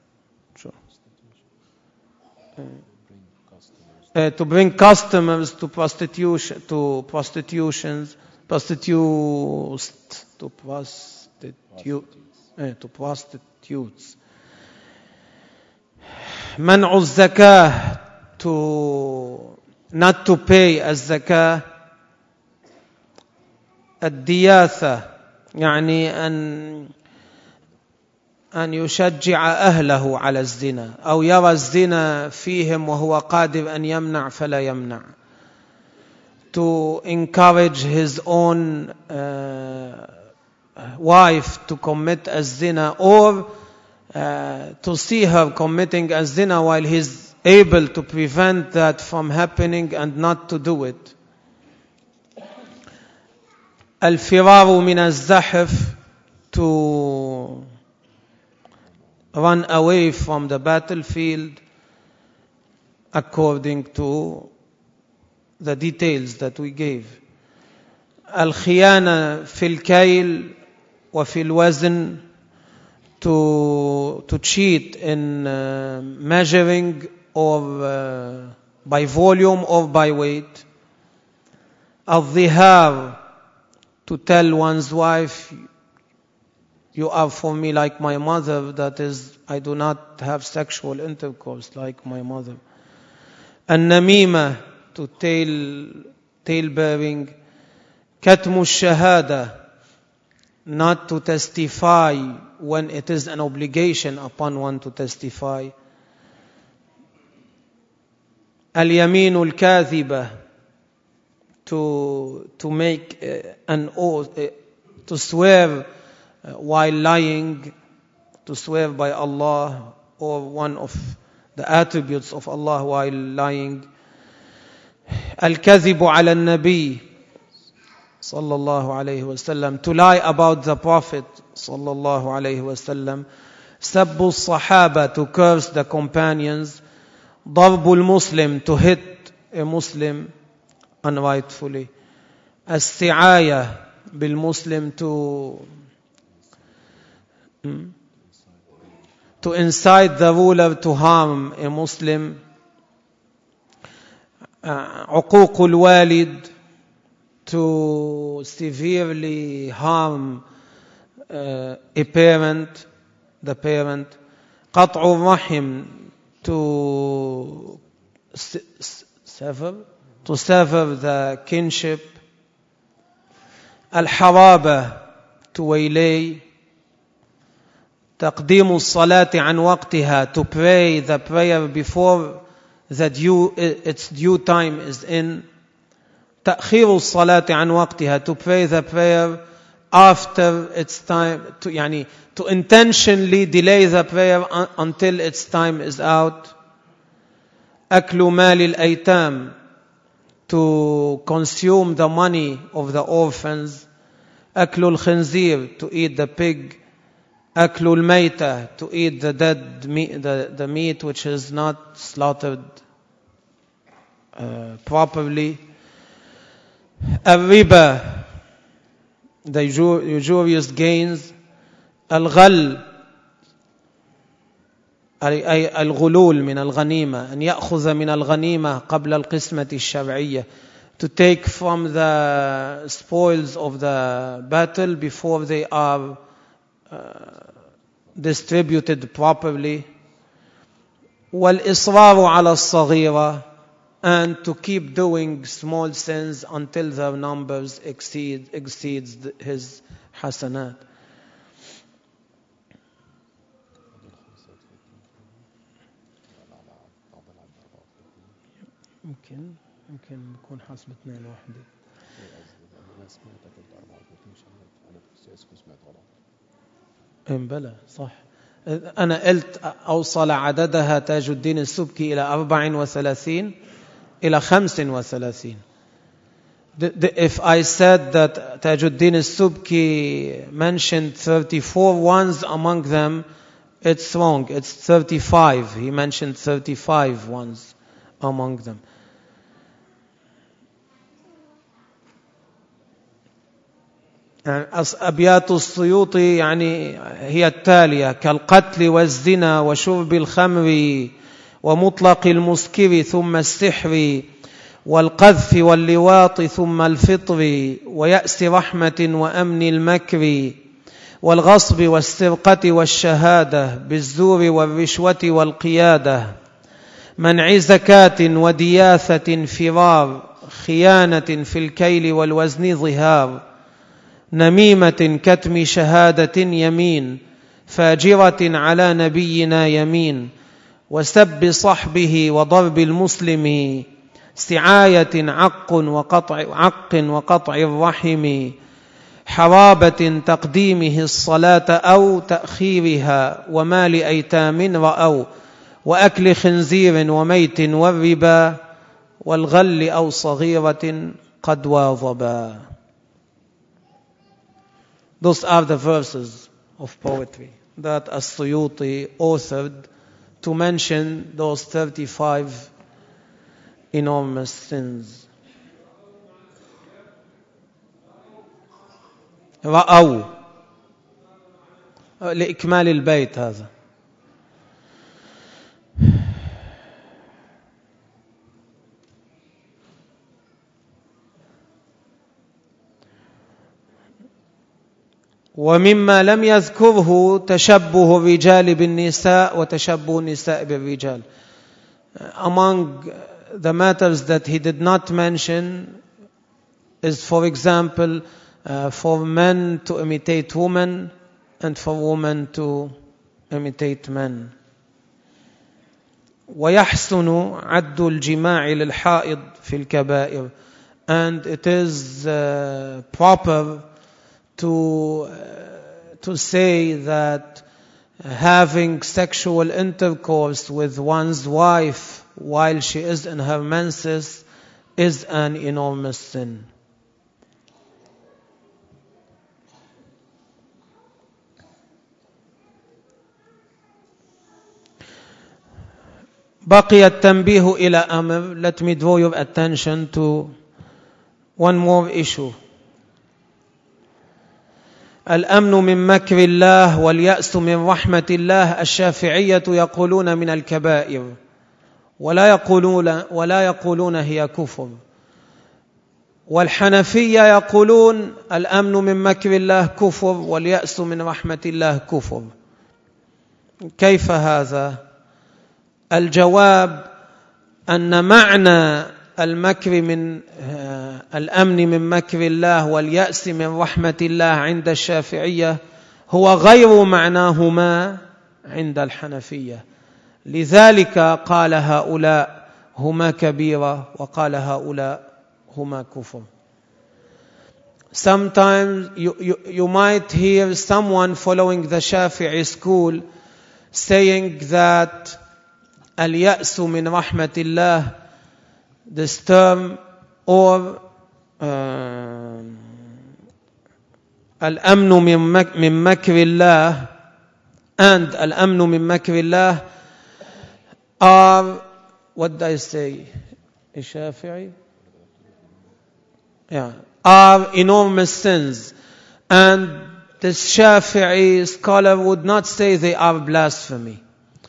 Uh, to bring customers to prostitution, to prostitutions, prostitutes, to prostitute, uh, to prostitutes. منع الزكاة, to not to pay الزكاة. الدياثة, يعني أن أن يشجع أهله على الزنا أو يرى الزنا فيهم وهو قادر أن يمنع فلا يمنع. To encourage his own uh, wife to commit a zina, or uh, to see her committing a zina while he's able to prevent that from happening and not to do it. الفرار من الزحف, to run away from the battlefield according to the details that we gave. الخيانة في الكيل وفي الوزن, to to cheat in uh, measuring or uh, by volume or by weight. الظهار, to tell one's wife, you are for me like my mother, that is, I do not have sexual intercourse like my mother. النميمة, to tale, tale bearing. كتم الشهادة, not to testify when it is an obligation upon one to testify. اليمين الكاذبة, to to make uh, an oath, uh, to swear uh, while lying, to swear by Allah or one of the attributes of Allah while lying. الكذب على النبي صلى الله عليه وسلم, to lie about the Prophet صلى الله عليه وسلم. سب الصحابة, to curse the companions. ضرب المسلم, to hit a Muslim unrightfully. السعاية بالمسلم, to to incite the ruler to harm a Muslim. عقوق الوالد, to severely harm uh, a parent, the parent. قطع الرحم, to sever, to sever the kinship. الحرابة, to waylay. تقديم الصلاة عن وقتها, to pray the prayer before the due, its due time is in. تأخير الصلاة عن وقتها, to pray the prayer after its time, to, يعني, to intentionally delay the prayer un, until its time is out. أكل مال الأيتام, to consume the money of the orphans. أكل الخنزير, to eat the pig. أكل الميتة, to eat the dead meat, the, the meat which is not slaughtered uh, properly. الربا, the usurious gains. الغل, أي الغلول من الغنيمة, أن يأخذ من الغنيمة قبل القسمة الشرعية, to take from the spoils of the battle before they are uh, distributed properly. والإصرار على الصغيرة, and to keep doing small sins until their numbers exceed exceeds his hasanat. يمكن يمكن نكون حسب اثنين واحدة. إن بلى صح. أنا قلت أوصل عددها تاج الدين السبكي إلى أربع وثلاثين إلى خمس وثلاثين. If I said that Tajuddin al-Subki mentioned thirty-four ones among them, it's wrong. It's thirty-five. He mentioned thirty-five ones among them. أبيات السيوطي يعني هي التالية: كالقتل والزنا وشرب الخمر ومطلق المسكر ثم السحر والقذف واللواط ثم الفطر ويأس رحمة وأمن المكر والغصب والسرقة والشهادة بالزور والرشوة والقيادة منع زكاة ودياثة فرار خيانة في الكيل والوزن ظهار نميمة كتم شهادة يمين فاجرة على نبينا يمين وسب صحبه وضرب المسلم استعاية عق وقطع عق وقطع الرحم حرابة تقديمه الصلاة أو تأخيرها ومال أيتام رأوا وأكل خنزير وميت والربا والغل أو صغيرة قد واظبا. Those are the verses of poetry that As-Suyuti authored to mention those thirty-five enormous sins. رأوا لإكمال البيت هذا. ومما لم يذكره تشبه الرجال بالنساء وتشبه النساء بالرجال. Among the matters that he did not mention is, for example, uh, for men to imitate women and for women to imitate men. ويحسن عد الجماع للحائض في الكبائر. And it is uh, proper to uh, to say that having sexual intercourse with one's wife while she is in her menses is an enormous sin. بقي التنبيه إلى أمر. Let me draw your attention to one more issue. الأمن من مكر الله واليأس من رحمة الله. الشافعية يقولون من الكبائر ولا يقولون ولا يقولون هي كفر، والحنفية يقولون الأمن من مكر الله كفر واليأس من رحمة الله كفر. كيف هذا؟ الجواب أن معنى المكر من الأمن من مكر الله واليأس من رحمة الله عند الشافعية هو غير معناهما عند الحنفية. لذلك قال هؤلاء هما كبيرة وقال هؤلاء هما كفر. Sometimes you, you, you might hear someone following the Shafi'i school saying that اليأس من رحمة الله, this term, or uh, الأمن من مكر الله and الأمن من مكر الله are, what do I say, Shafi'i? Yeah, are enormous sins, and the Shafi'i scholar would not say they are blasphemy.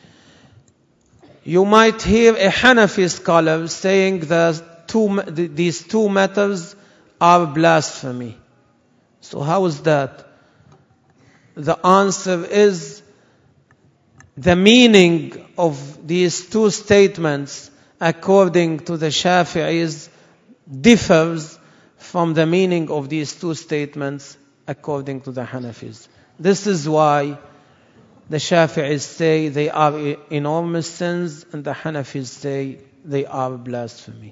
You might hear a Hanafi scholar saying that two, these two matters are blasphemy. So how is that? The answer is the meaning of these two statements, according to the Shafi'is, differs from the meaning of these two statements according to the Hanafis. This is why the Shafi'is say they are enormous sins and the Hanafis say they are blasphemy.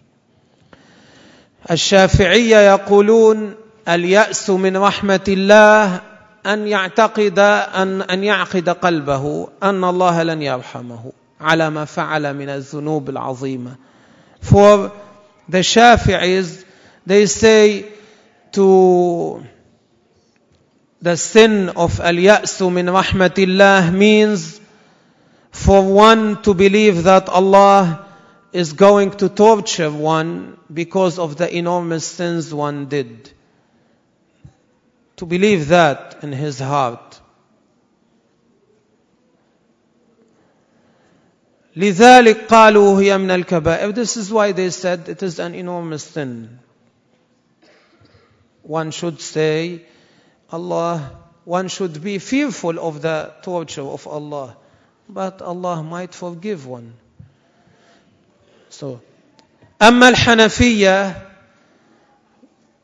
الشافعية يقولون اليأس من رحمة الله أن يعتقد أن أن يعقد قلبه أن الله لن يرحمه على ما فعل من الذنوب العظيمة. For the Shafi'is, they say to the sin of al-ya'su min rahmatillah means for one to believe that Allah is going to torture one because of the enormous sins one did. To believe that in his heart. لذلك قالوا هي من الكبائر. This is why they said it is an enormous sin. One should say, Allah, one should be fearful of the torture of Allah, but Allah might forgive one. So, أما الحنفية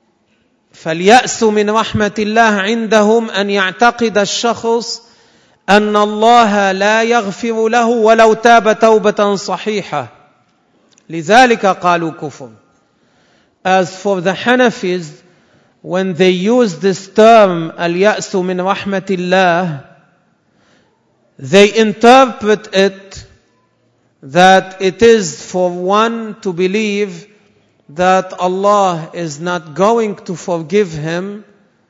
فاليأس من رحمة الله عندهم أن يعتقد الشخص أن الله لا يغفر له ولو تاب توبة صحيحة لذلك قالوا كفر. As for the Hanafis, when they use this term اليأس من رحمة الله, they interpret it that it is for one to believe that Allah is not going to forgive him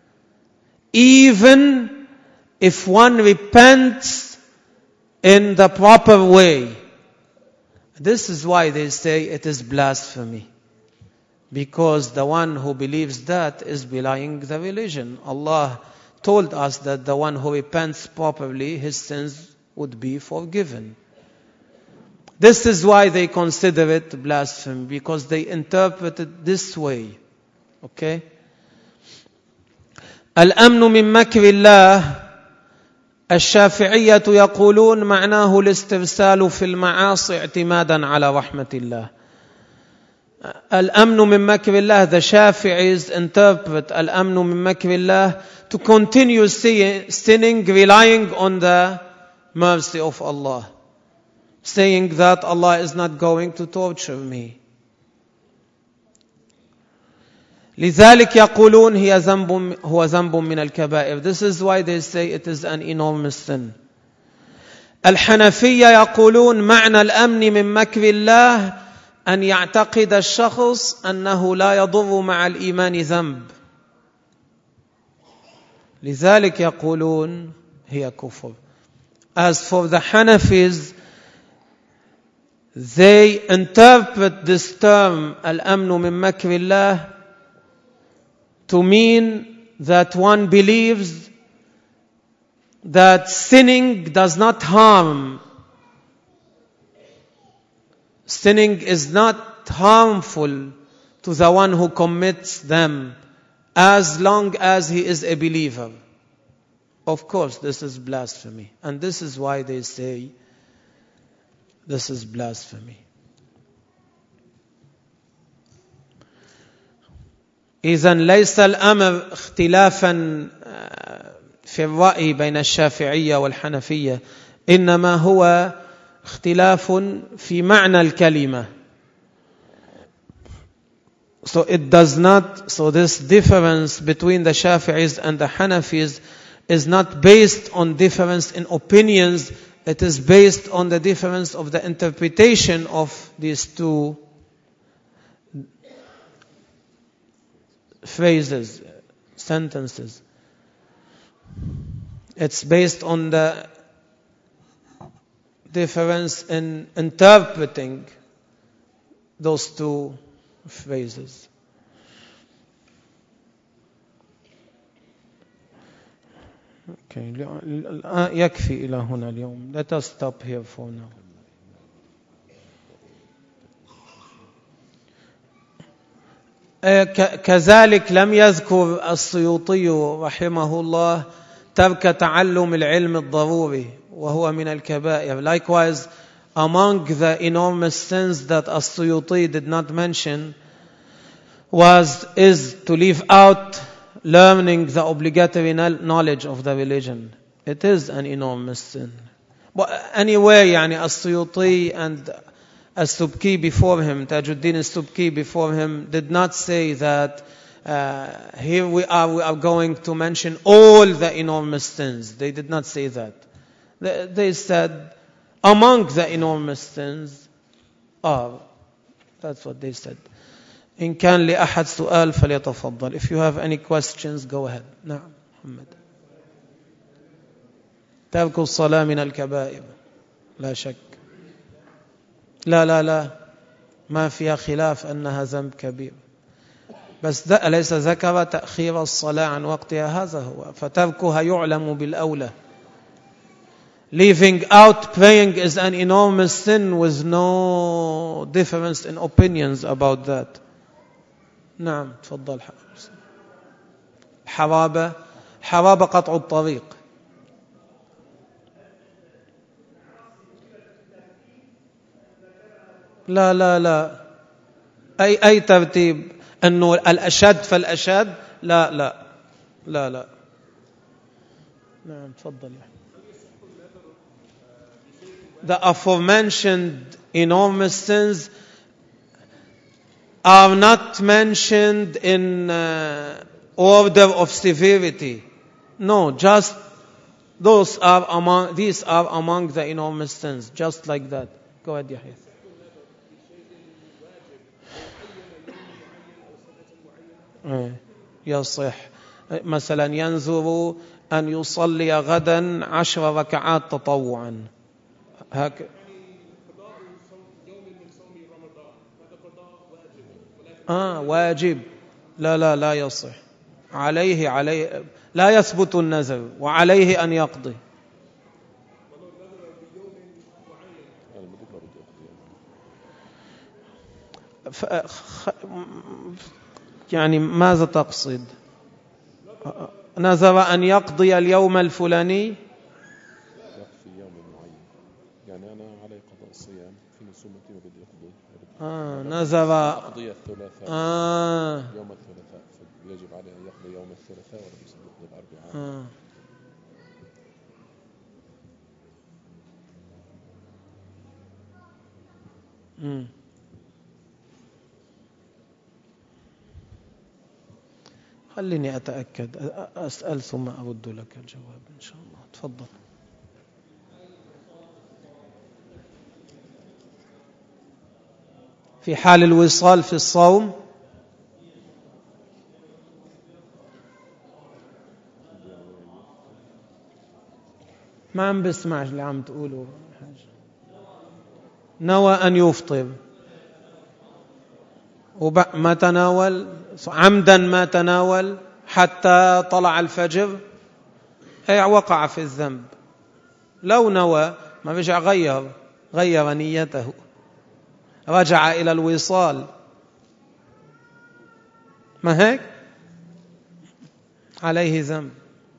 even if one repents in the proper way. This is why they say it is blasphemy. Because the one who believes that is belying the religion. Allah told us that the one who repents properly, his sins would be forgiven. This is why they consider it blasphemy, because they interpret it this way. Okay? الأمن من مكر الله الشافعية يقولون معناه الاسترسال في المعاصي اعتمادا على رحمة الله. الأمن من مكر الله, the Shafi'is interpret الأمن من مكر الله to continue sinning, relying on the mercy of Allah, saying that Allah is not going to torture me. لذلك يقولون هي ذنب هو ذنب من الكبائر. This is why they say it is an enormous sin. الحنفية يقولون معنى الأمن من مكر الله أن يعتقد الشخص أنه لا يضر مع الإيمان ذنب. لذلك يقولون هي كفر. As for the Hanafis, they interpret this term الأمن من مكر الله to mean that one believes that sinning does not harm. Sinning is not harmful to the one who commits them as long as he is a believer. Of course, this is blasphemy. And this is why they say this is blasphemy. إذن ليس الأمر اختلافا في الرأي بين الشافعية والحنفية، إنما هو اختلاف في معنى الكلمة. So it does not, so this difference between the Shafi'is and the Hanafis is not based on difference in opinions, it is based on the difference of the interpretation of these two phrases, sentences. It's based on the difference in interpreting those two phrases. Okay, يكفي إلى هنا اليوم. Let us stop here for now. كذلك لم يذكر السيوطي رحمه الله ترك تعلم العلم الضروري وهو من الكبائر. Likewise, among the enormous sins that As-Suyuti did not mention was is to leave out learning the obligatory knowledge of the religion. It is an enormous sin. But anyway, يعني As-Suyuti and As-Subki before him, Tajuddin As-Subki before him, did not say that uh, here we are, we are going to mention all the enormous sins. They did not say that. They, they said, among the enormous sins are, that's what they said. إن كان لأحد سؤال فليتفضل. If you have any questions, go ahead. نعم محمد. ترك الصلاة من الكبائر لا شك. لا لا لا ما فيها خلاف أنها ذنب كبير. بس أليس ذكر تأخير الصلاة عن وقتها؟ هذا هو. فتركها يعلم بالأولى. Leaving out praying is an enormous sin with no difference in opinions about that. نعم تفضل. حرابة حرابة قطع الطريق. لا لا لا أي أي ترتيب أنه الأشد فالأشد لا لا لا لا. نعم تفضل. the aforementioned enormous sins are not mentioned in uh, order of severity. No, just those are among, these are among the enormous sins, just like that. Go ahead, Yahya. يصح مثلا ينذر أن يصلي غدا عشر ركعات تطوعا هك آه واجب لا لا لا يصح عليه عليه لا يثبت النذر وعليه أن يقضي. يعني ماذا تقصد؟ نذر أن يقضي اليوم الفلاني؟ يقضي يوم معين، يعني أنا علي قضاء الصيام في نسومتي وبدي أقضي. آه نذر أقضي الثلاثاء آه يوم الثلاثاء، يجب عليه أن يقضي يوم الثلاثاء ولا يقضي الأربعاء. آه. مم. خليني أتأكد أسأل ثم أرد لك الجواب إن شاء الله. تفضل. في حال الوصال في الصوم ما عم بسمع اللي عم تقوله. نوى أن يفطر وما تناول عمدا، ما تناول حتى طلع الفجر، أي وقع في الذنب. لو نوى ما رجع غير غير نيته، رجع إلى الوصال، ما هيك؟ عليه ذنب.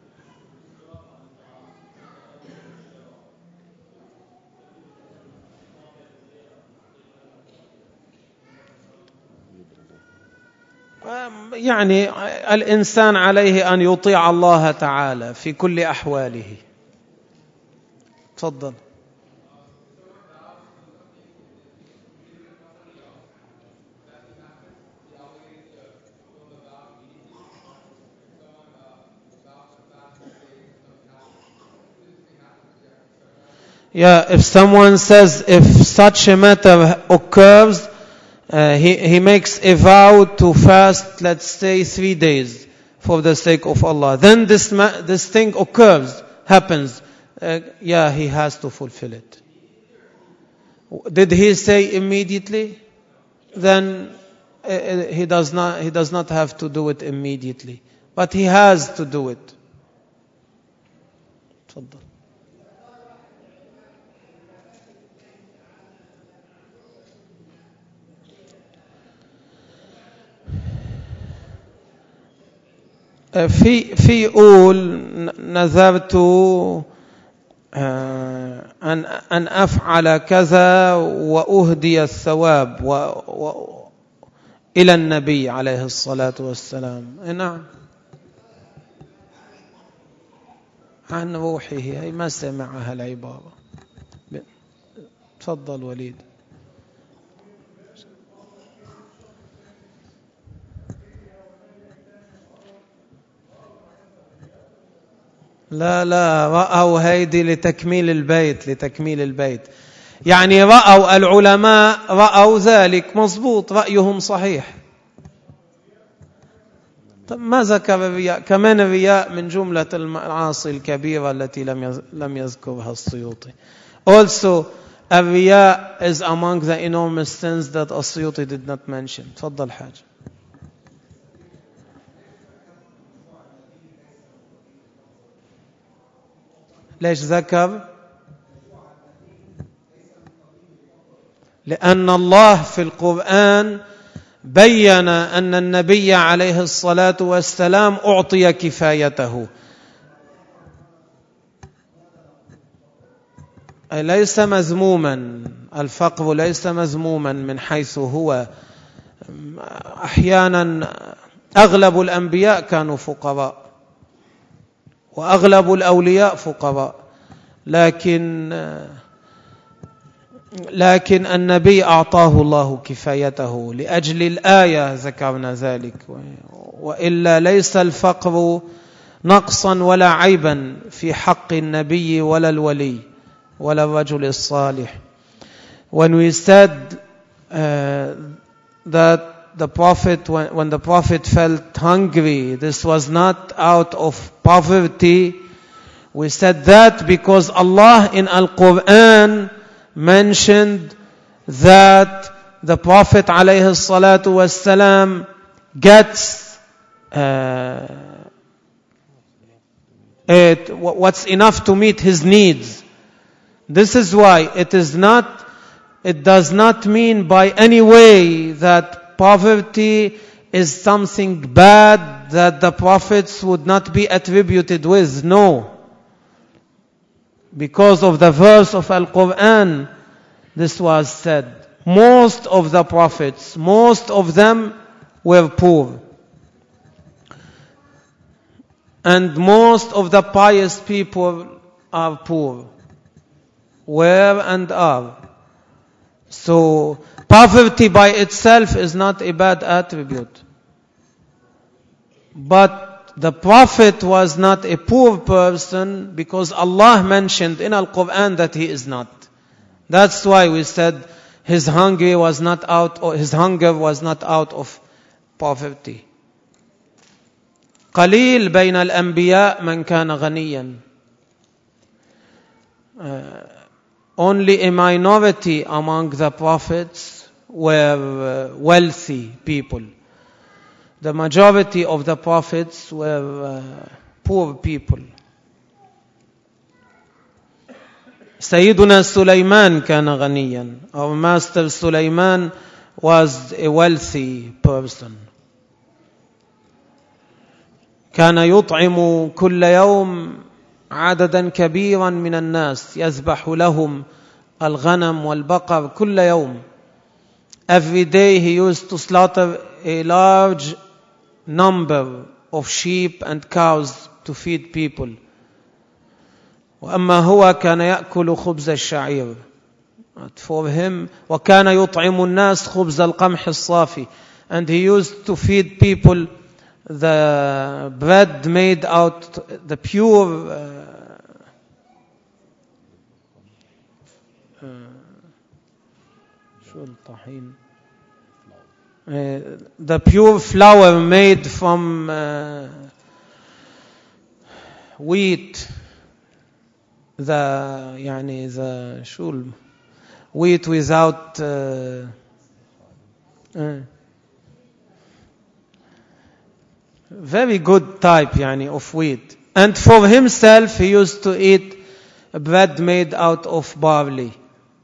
يعني الإنسان عليه أن يطيع الله تعالى في كل أحواله. تفضل. Yeah, if someone says if such a matter occurs, uh, he, he makes a vow to fast, let's say, three days for the sake of Allah. Then this, this thing occurs, happens. Uh, yeah, he has to fulfill it. Did he say immediately? Then uh, he does not, he does not have to do it immediately. But he has to do it. تفضل. في في يقول نذرت أن أن أفعل كذا وأهدي الثواب و و إلى النبي عليه الصلاة والسلام. نعم، عن روحه، هي ما سمعها العبارة. تفضل وليد. لا لا رأوا هيدي لتكميل البيت، لتكميل البيت. يعني رأوا العلماء رأوا ذلك، مضبوط، رأيهم صحيح. طب ما ذكر الرياء؟ كمان الرياء من جملة المعاصي الكبيرة التي لم لم يذكرها السيوطي. Also, الرياء is among the enormous sins that السيوطي did not mention. تفضل حاج. ليش ذكر؟ لأن الله في القرآن بيّن أن النبي عليه الصلاة والسلام أعطي كفايته، أي ليس مذموما. الفقر ليس مذموما من حيث هو. أحيانا أغلب الأنبياء كانوا فقراء وأغلب الأولياء فقراء، لكن لكن النبي أعطاه الله كفايته لأجل الآية ذكرنا ذلك. وإلا ليس الفقر نقصا ولا عيبا في حق النبي ولا الولي ولا الرجل الصالح. When we said uh, that the Prophet, when, when the Prophet felt hungry, this was not out of poverty. We said that because Allah in Al-Quran mentioned that the Prophet alayhi salatu wassalam gets uh, it, what's enough to meet his needs. This is why it is not, it does not mean by any way that poverty is something bad that the prophets would not be attributed with. No. Because of the verse of Al-Quran, this was said. Most of the prophets, most of them were poor. And most of the pious people are poor. Were and are. So, poverty by itself is not a bad attribute. But the Prophet was not a poor person because Allah mentioned in Al-Quran that he is not. That's why we said his hunger was not out, or his hunger was not out of poverty. قليل بين الأنبياء من كان غنيا. Uh, only a minority among the prophets were uh, wealthy people. The majority of the prophets were uh, poor people. Sayyiduna Sulaiman kana ghaniyan. Our master Sulaiman was a wealthy person. كان يطعم كل يوم عددا كبيرا من الناس يذبح لهم الغنم والبقر كل يوم. Every day he used to slaughter a large number of sheep and cows to feed people. وأما هو كان يأكل خبز الشعير. For him, وكان يطعم الناس خبز القمح الصافي. And he used to feed people the bread made out, the pure uh, uh, شو الطحين Uh, the pure flour made from uh, wheat, the يعني the شو wheat without uh, uh, very good type يعني of wheat. And for himself he used to eat bread made out of barley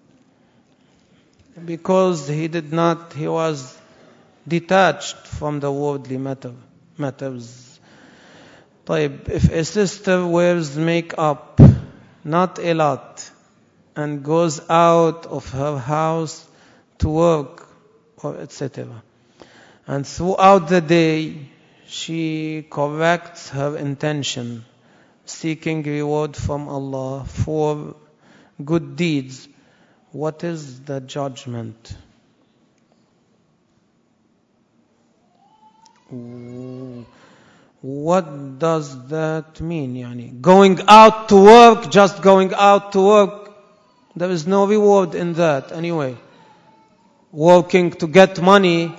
because he did not, he was detached from the worldly matter, matters. طيب, if a sister wears makeup, not a lot, and goes out of her house to work, or et cetera, and throughout the day she corrects her intention, seeking reward from Allah for good deeds, what is the judgment? What does that mean? Yani, going out to work, just going out to work, there is no reward in that anyway. Working to get money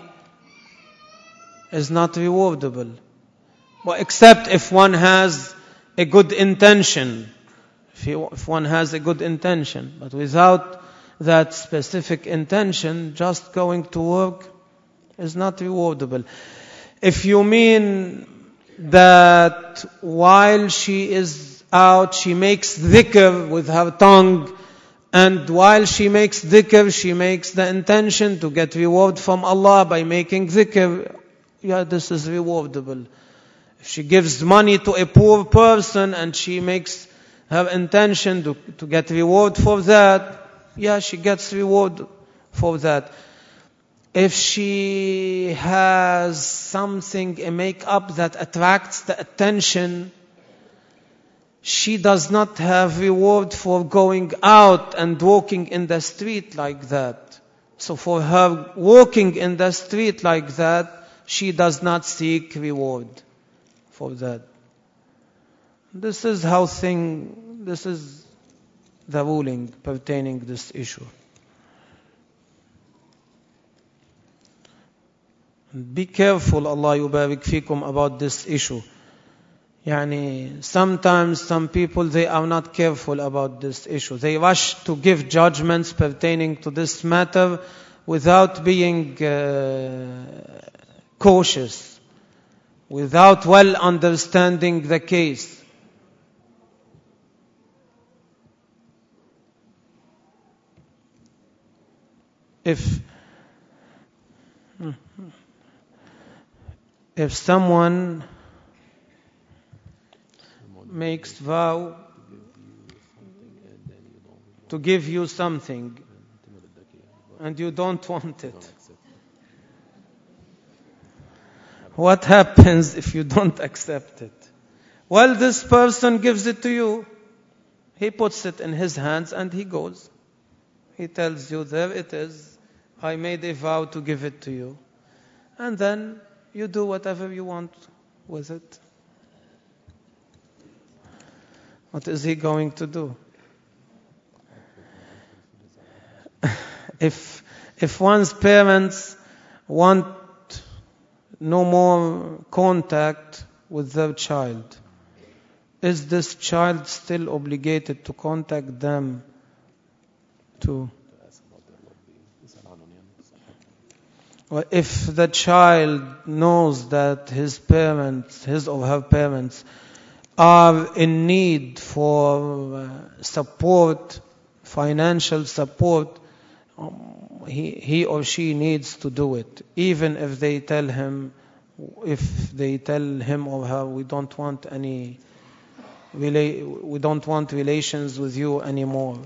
is not rewardable. Well, except if one has a good intention. If, he, if one has a good intention. But without that specific intention, just going to work is not rewardable. If you mean that while she is out, she makes dhikr with her tongue, and while she makes dhikr, she makes the intention to get reward from Allah by making dhikr, yeah, this is rewardable. If she gives money to a poor person and she makes her intention to, to get reward for that, yeah, she gets reward for that. If she has something, a makeup that attracts the attention, she does not have reward for going out and walking in the street like that. So for her walking in the street like that, she does not seek reward for that. This is how thing, this is the ruling pertaining this issue. Be careful, Allah yubarik fikum, about this issue. Yani, sometimes some people, they are not careful about this issue. They rush to give judgments pertaining to this matter without being uh, cautious, without well understanding the case. If if someone makes vow to give you something and you don't want it, what happens if you don't accept it? Well, this person gives it to you. He puts it in his hands and he goes. He tells you, there it is. I made a vow to give it to you. And then you do whatever you want with it. What is he going to do? If if one's parents want no more contact with their child, is this child still obligated to contact them too? Well, if the child knows that his parents, his or her parents, are in need for uh, support, financial support, um, he, he or she needs to do it, even if they tell him, if they tell him or her, we don't want any, rela- we don't want relations with you anymore.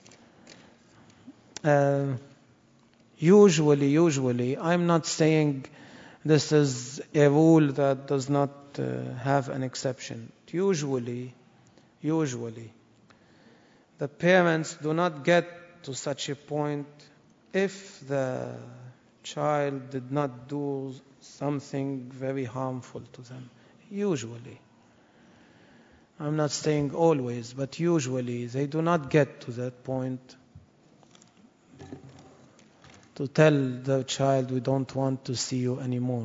Uh, usually, usually, I'm not saying this is a rule that does not uh, have an exception. Usually, usually, the parents do not get to such a point if the child did not do something very harmful to them. Usually. I'm not saying always, but usually they do not get to that point to tell the child, we don't want to see you anymore.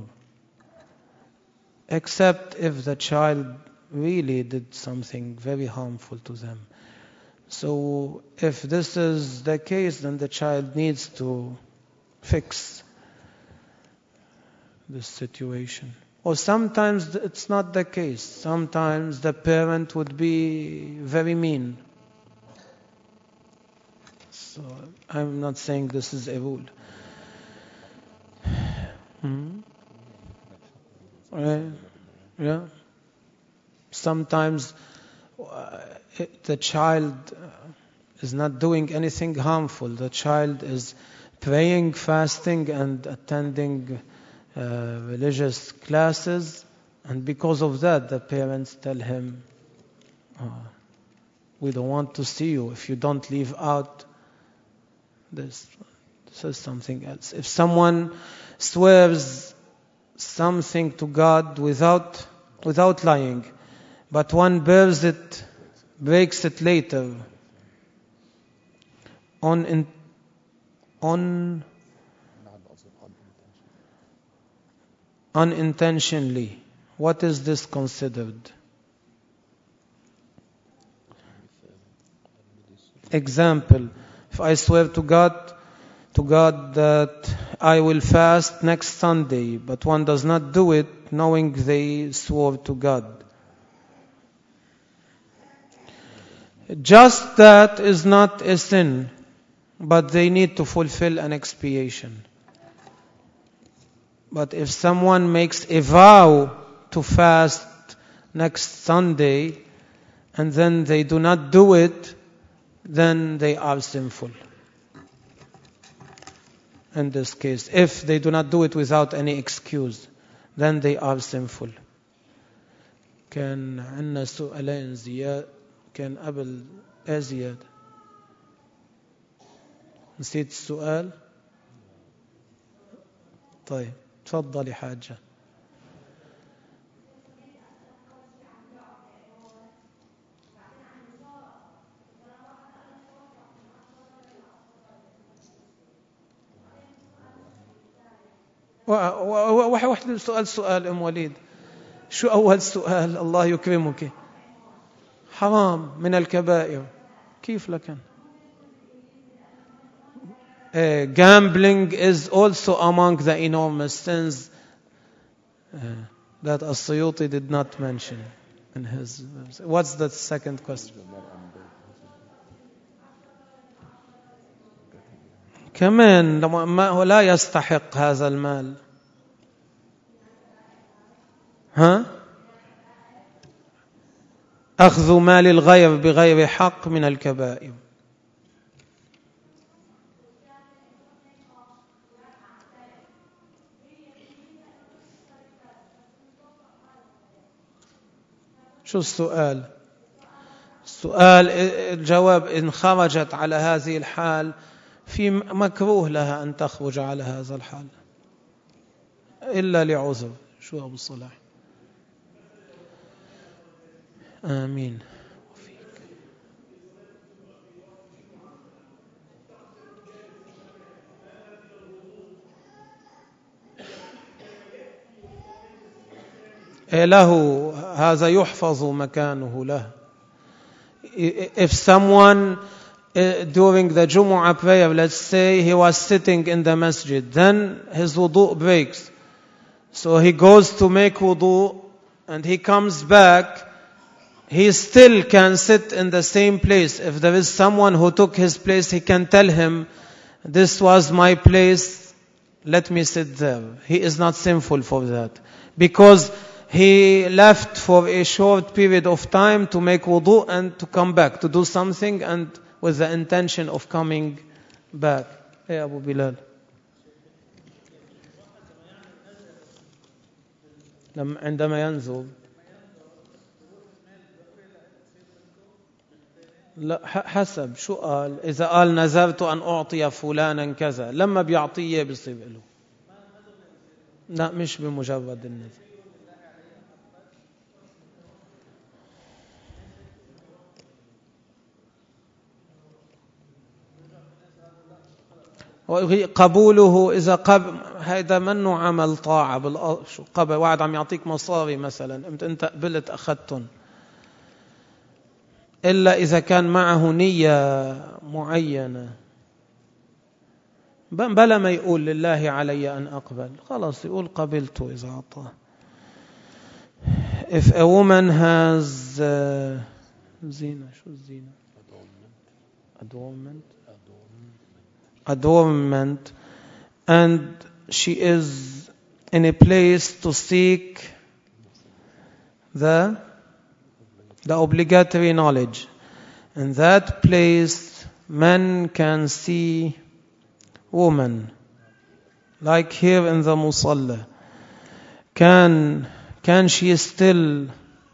Except if the child really did something very harmful to them. So if this is the case, then the child needs to fix this situation. Or sometimes it's not the case. Sometimes the parent would be very mean. So I'm not saying this is a rule. Hmm? Right? Yeah. Sometimes uh, it, the child uh, is not doing anything harmful. The child is praying, fasting, and attending uh, religious classes, and because of that, the parents tell him, oh, "We don't want to see you if you don't leave out this." This is something else. If someone swears something to God without without lying, but one bears it, breaks it later, on in, on unintentionally, what is this considered? Example: if I swear to God, to God that I will fast next Sunday, but one does not do it, knowing they swore to God. Just that is not a sin, but they need to fulfill an expiation. But if someone makes a vow to fast next Sunday, and then they do not do it, then they are sinful. In this case, if they do not do it without any excuse, then they are sinful. كان عندنا سؤالين زياد كان قبل أزيد. نسيت السؤال؟ طيب تفضلي حاجة. واحد سؤال سؤال أم وليد، شو أول سؤال؟ الله يكرمك. حرام من الكبائر. كيف لكن؟ Uh, gambling is also among the enormous sins uh, that As-Suyuti did not mention in his. What's the second question? كمان ما هو لا يستحق هذا المال. ها؟ أخذ مال الغير بغير حق من الكبائر. شو السؤال؟ السؤال الجواب إن خرجت على هذه الحال في مكروه لها أن تخرج على هذا الحال إلا لعذر. شو أبو الصلاح؟ آمين. له هذا يحفظ مكانه له. If someone uh, during the Jumu'ah prayer, let's say he was sitting in the masjid, then his wudu breaks. So he goes to make wudu and he comes back, he still can sit in the same place. If there is someone who took his place, he can tell him, this was my place, let me sit there. He is not sinful for that. Because he left for a short period of time to make wudu and to come back, to do something, and with the intention of coming back. Hey Abu Bilal. عندما ينزل لا حسب شو قال. إذا قال نذرت أن أعطي فلانا كذا، لما بيعطيه بيصير له. لا مش بمجرد النذر. قبوله إذا قبل هذا منه عمل طاعة بال شو قبل واحد عم يعطيك مصاري مثلا أنت قبلت أخذتهم، إلا إذا كان معه نية معينة. بلا ما يقول لله علي أن أقبل، خلاص يقول قبلته إذا أعطاه. If a woman has uh, زينة شو الزينة؟ adornment adornment and she is in a place to seek the the obligatory knowledge. In that place men can see women, like here in the musalla. Can can she still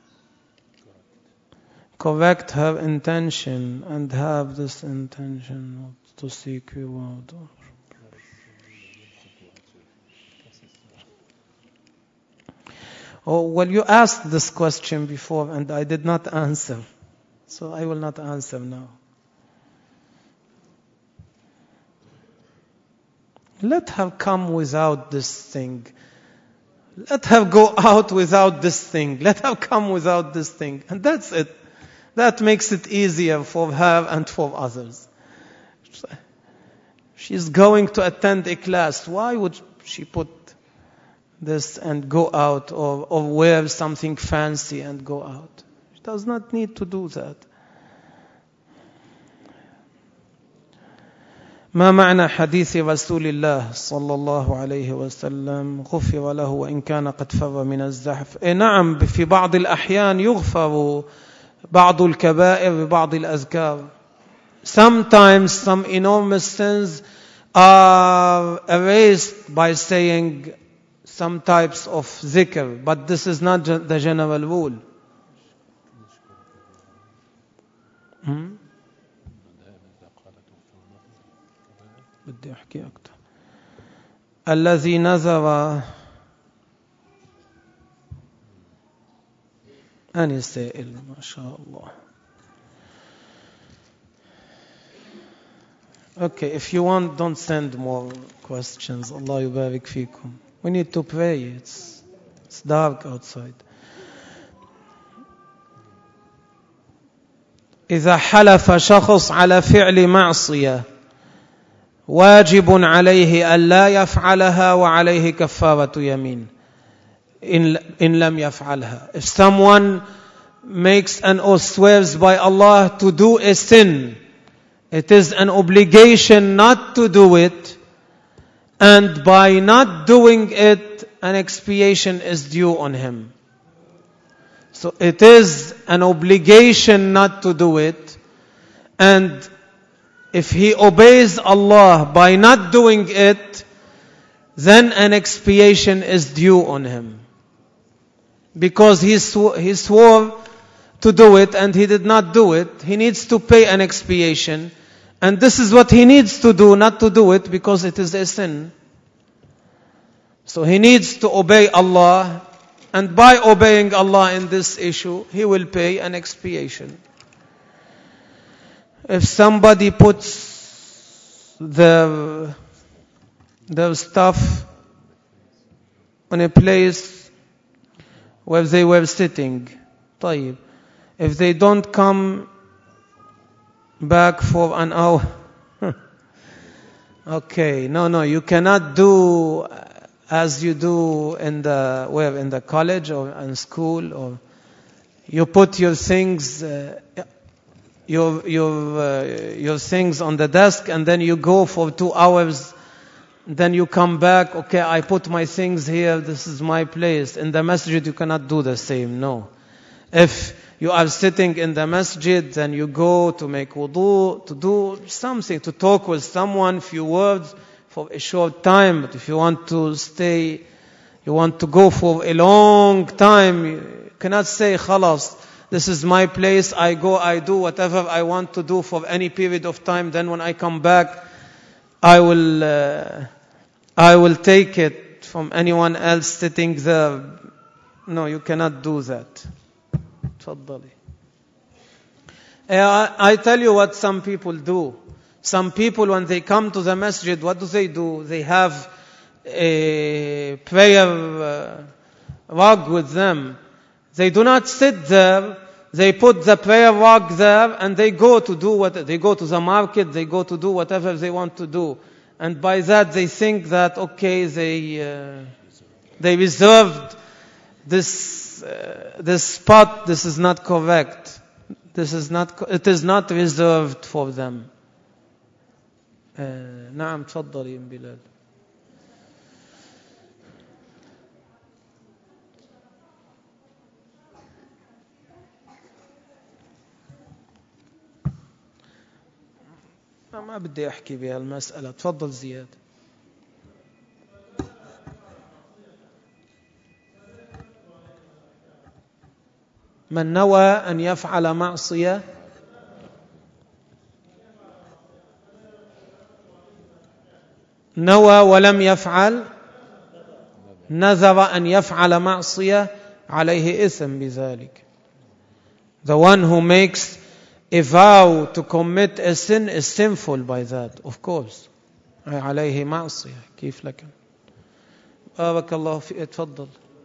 correct her intention and have this intention to seek reward? Oh, well, you asked this question before and I did not answer, so I will not answer now. Let her come without this thing. Let her go out without this thing. Let her come without this thing. And that's it. That makes it easier for her and for others. She's going to attend a class. Why would she put this and go out, or, or wear something fancy and go out? She does not need to do that. ما معنى حديث رسول الله صلى الله عليه وسلم غفر له وإن كان قد فر من الزحف؟ إيه نعم، في بعض الأحيان يغفر بعض الكبائر ببعض الأذكار. Sometimes some enormous sins are erased by saying some types of zikr, but this is not the general rule. هم؟ بدي أحكي أكثر. الذي نذر أني سائل ما شاء الله. Okay, if you want, don't send more questions. Allah yubarik fikum. We need to pray. It's, it's dark outside. إذا حلف شخص على فعل معصية واجب عليه ألا يفعلها وعليه كفارة يمين إن إن لم يفعلها. If someone makes an oath, swears by Allah to do a sin, it is an obligation not to do it, and by not doing it, an expiation is due on him. So it is an obligation not to do it, and if he obeys Allah by not doing it, then an expiation is due on him. Because he, sw- he swore to do it and he did not do it, he needs to pay an expiation. And this is what he needs to do, not to do it because it is a sin. So he needs to obey Allah, and by obeying Allah in this issue, he will pay an expiation. If somebody puts their, their stuff on a place where they were sitting, طيب, if they don't come back for an hour, okay, no, no, you cannot do as you do in the where in the college or in school, or you put your things, uh, your your uh, your things on the desk, and then you go for two hours. Then you come back. Okay, I put my things here. This is my place. In the masjid, you cannot do the same. No, if you are sitting in the masjid, then you go to make wudu, to do something, to talk with someone, few words for a short time. But if you want to stay, you want to go for a long time, you cannot say, khalas, this is my place, I go, I do whatever I want to do for any period of time, then when I come back, I will, uh, I will take it from anyone else sitting there. No, you cannot do that. تفضلي. I, I tell you what some people do. Some people, when they come to the masjid, what do they do? They have a prayer uh, rug with them. They do not sit there. They put the prayer rug there and they go to do what, they go to the market, they go to do whatever they want to do. And by that they think that, okay, they, uh, they reserved this, uh, this spot. This is not correct. This is not, it is not reserved for them. Uh, نعم تفضلي ام بلال. ما بدي أحكي بهالمسألة. تفضل زياد. من نوى أن يفعل معصية نوى ولم يفعل نذر أن يفعل معصية عليه إثم بذلك. The one who makes a vow to commit a sin is sinful by that, of course. عليه معصية. كيف لك؟ بارك الله فيك. تفضل.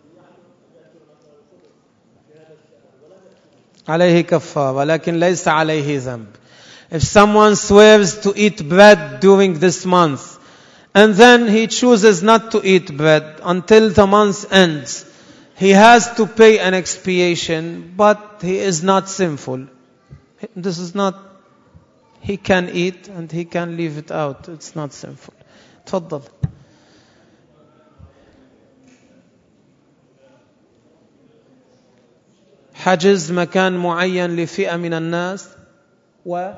عليه كفارة لكن ليس عليه ذنب. If someone swears to eat bread during this month and then he chooses not to eat bread until the month ends, he has to pay an expiation, but he is not sinful. This is not, he can eat and he can leave it out. It's not sinful. تفضل. حجز مكان معين لفئة من الناس و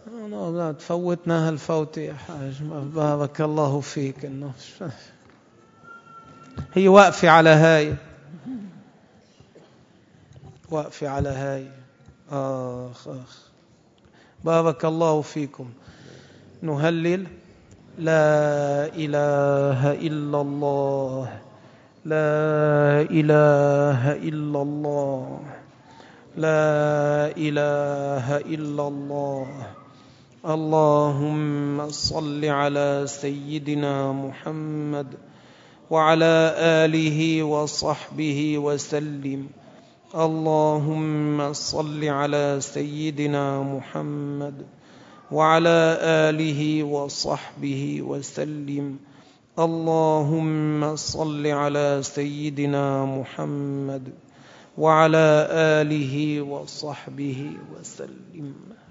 لا تفوتنا هالفوت يا حاج، بارك الله فيك. إنه هي واقفة على هاي، واقفة على هاي. آخ آخ بارك الله فيكم. نهلل لا إله إلا الله، لا إله إلا الله، لا إله إلا الله. اللهم صل على سيدنا محمد وعلى آله وصحبه وسلم. اللهم صل على سيدنا محمد وعلى آله وصحبه وسلم. اللهم صل على سيدنا محمد وعلى آله وصحبه وسلم.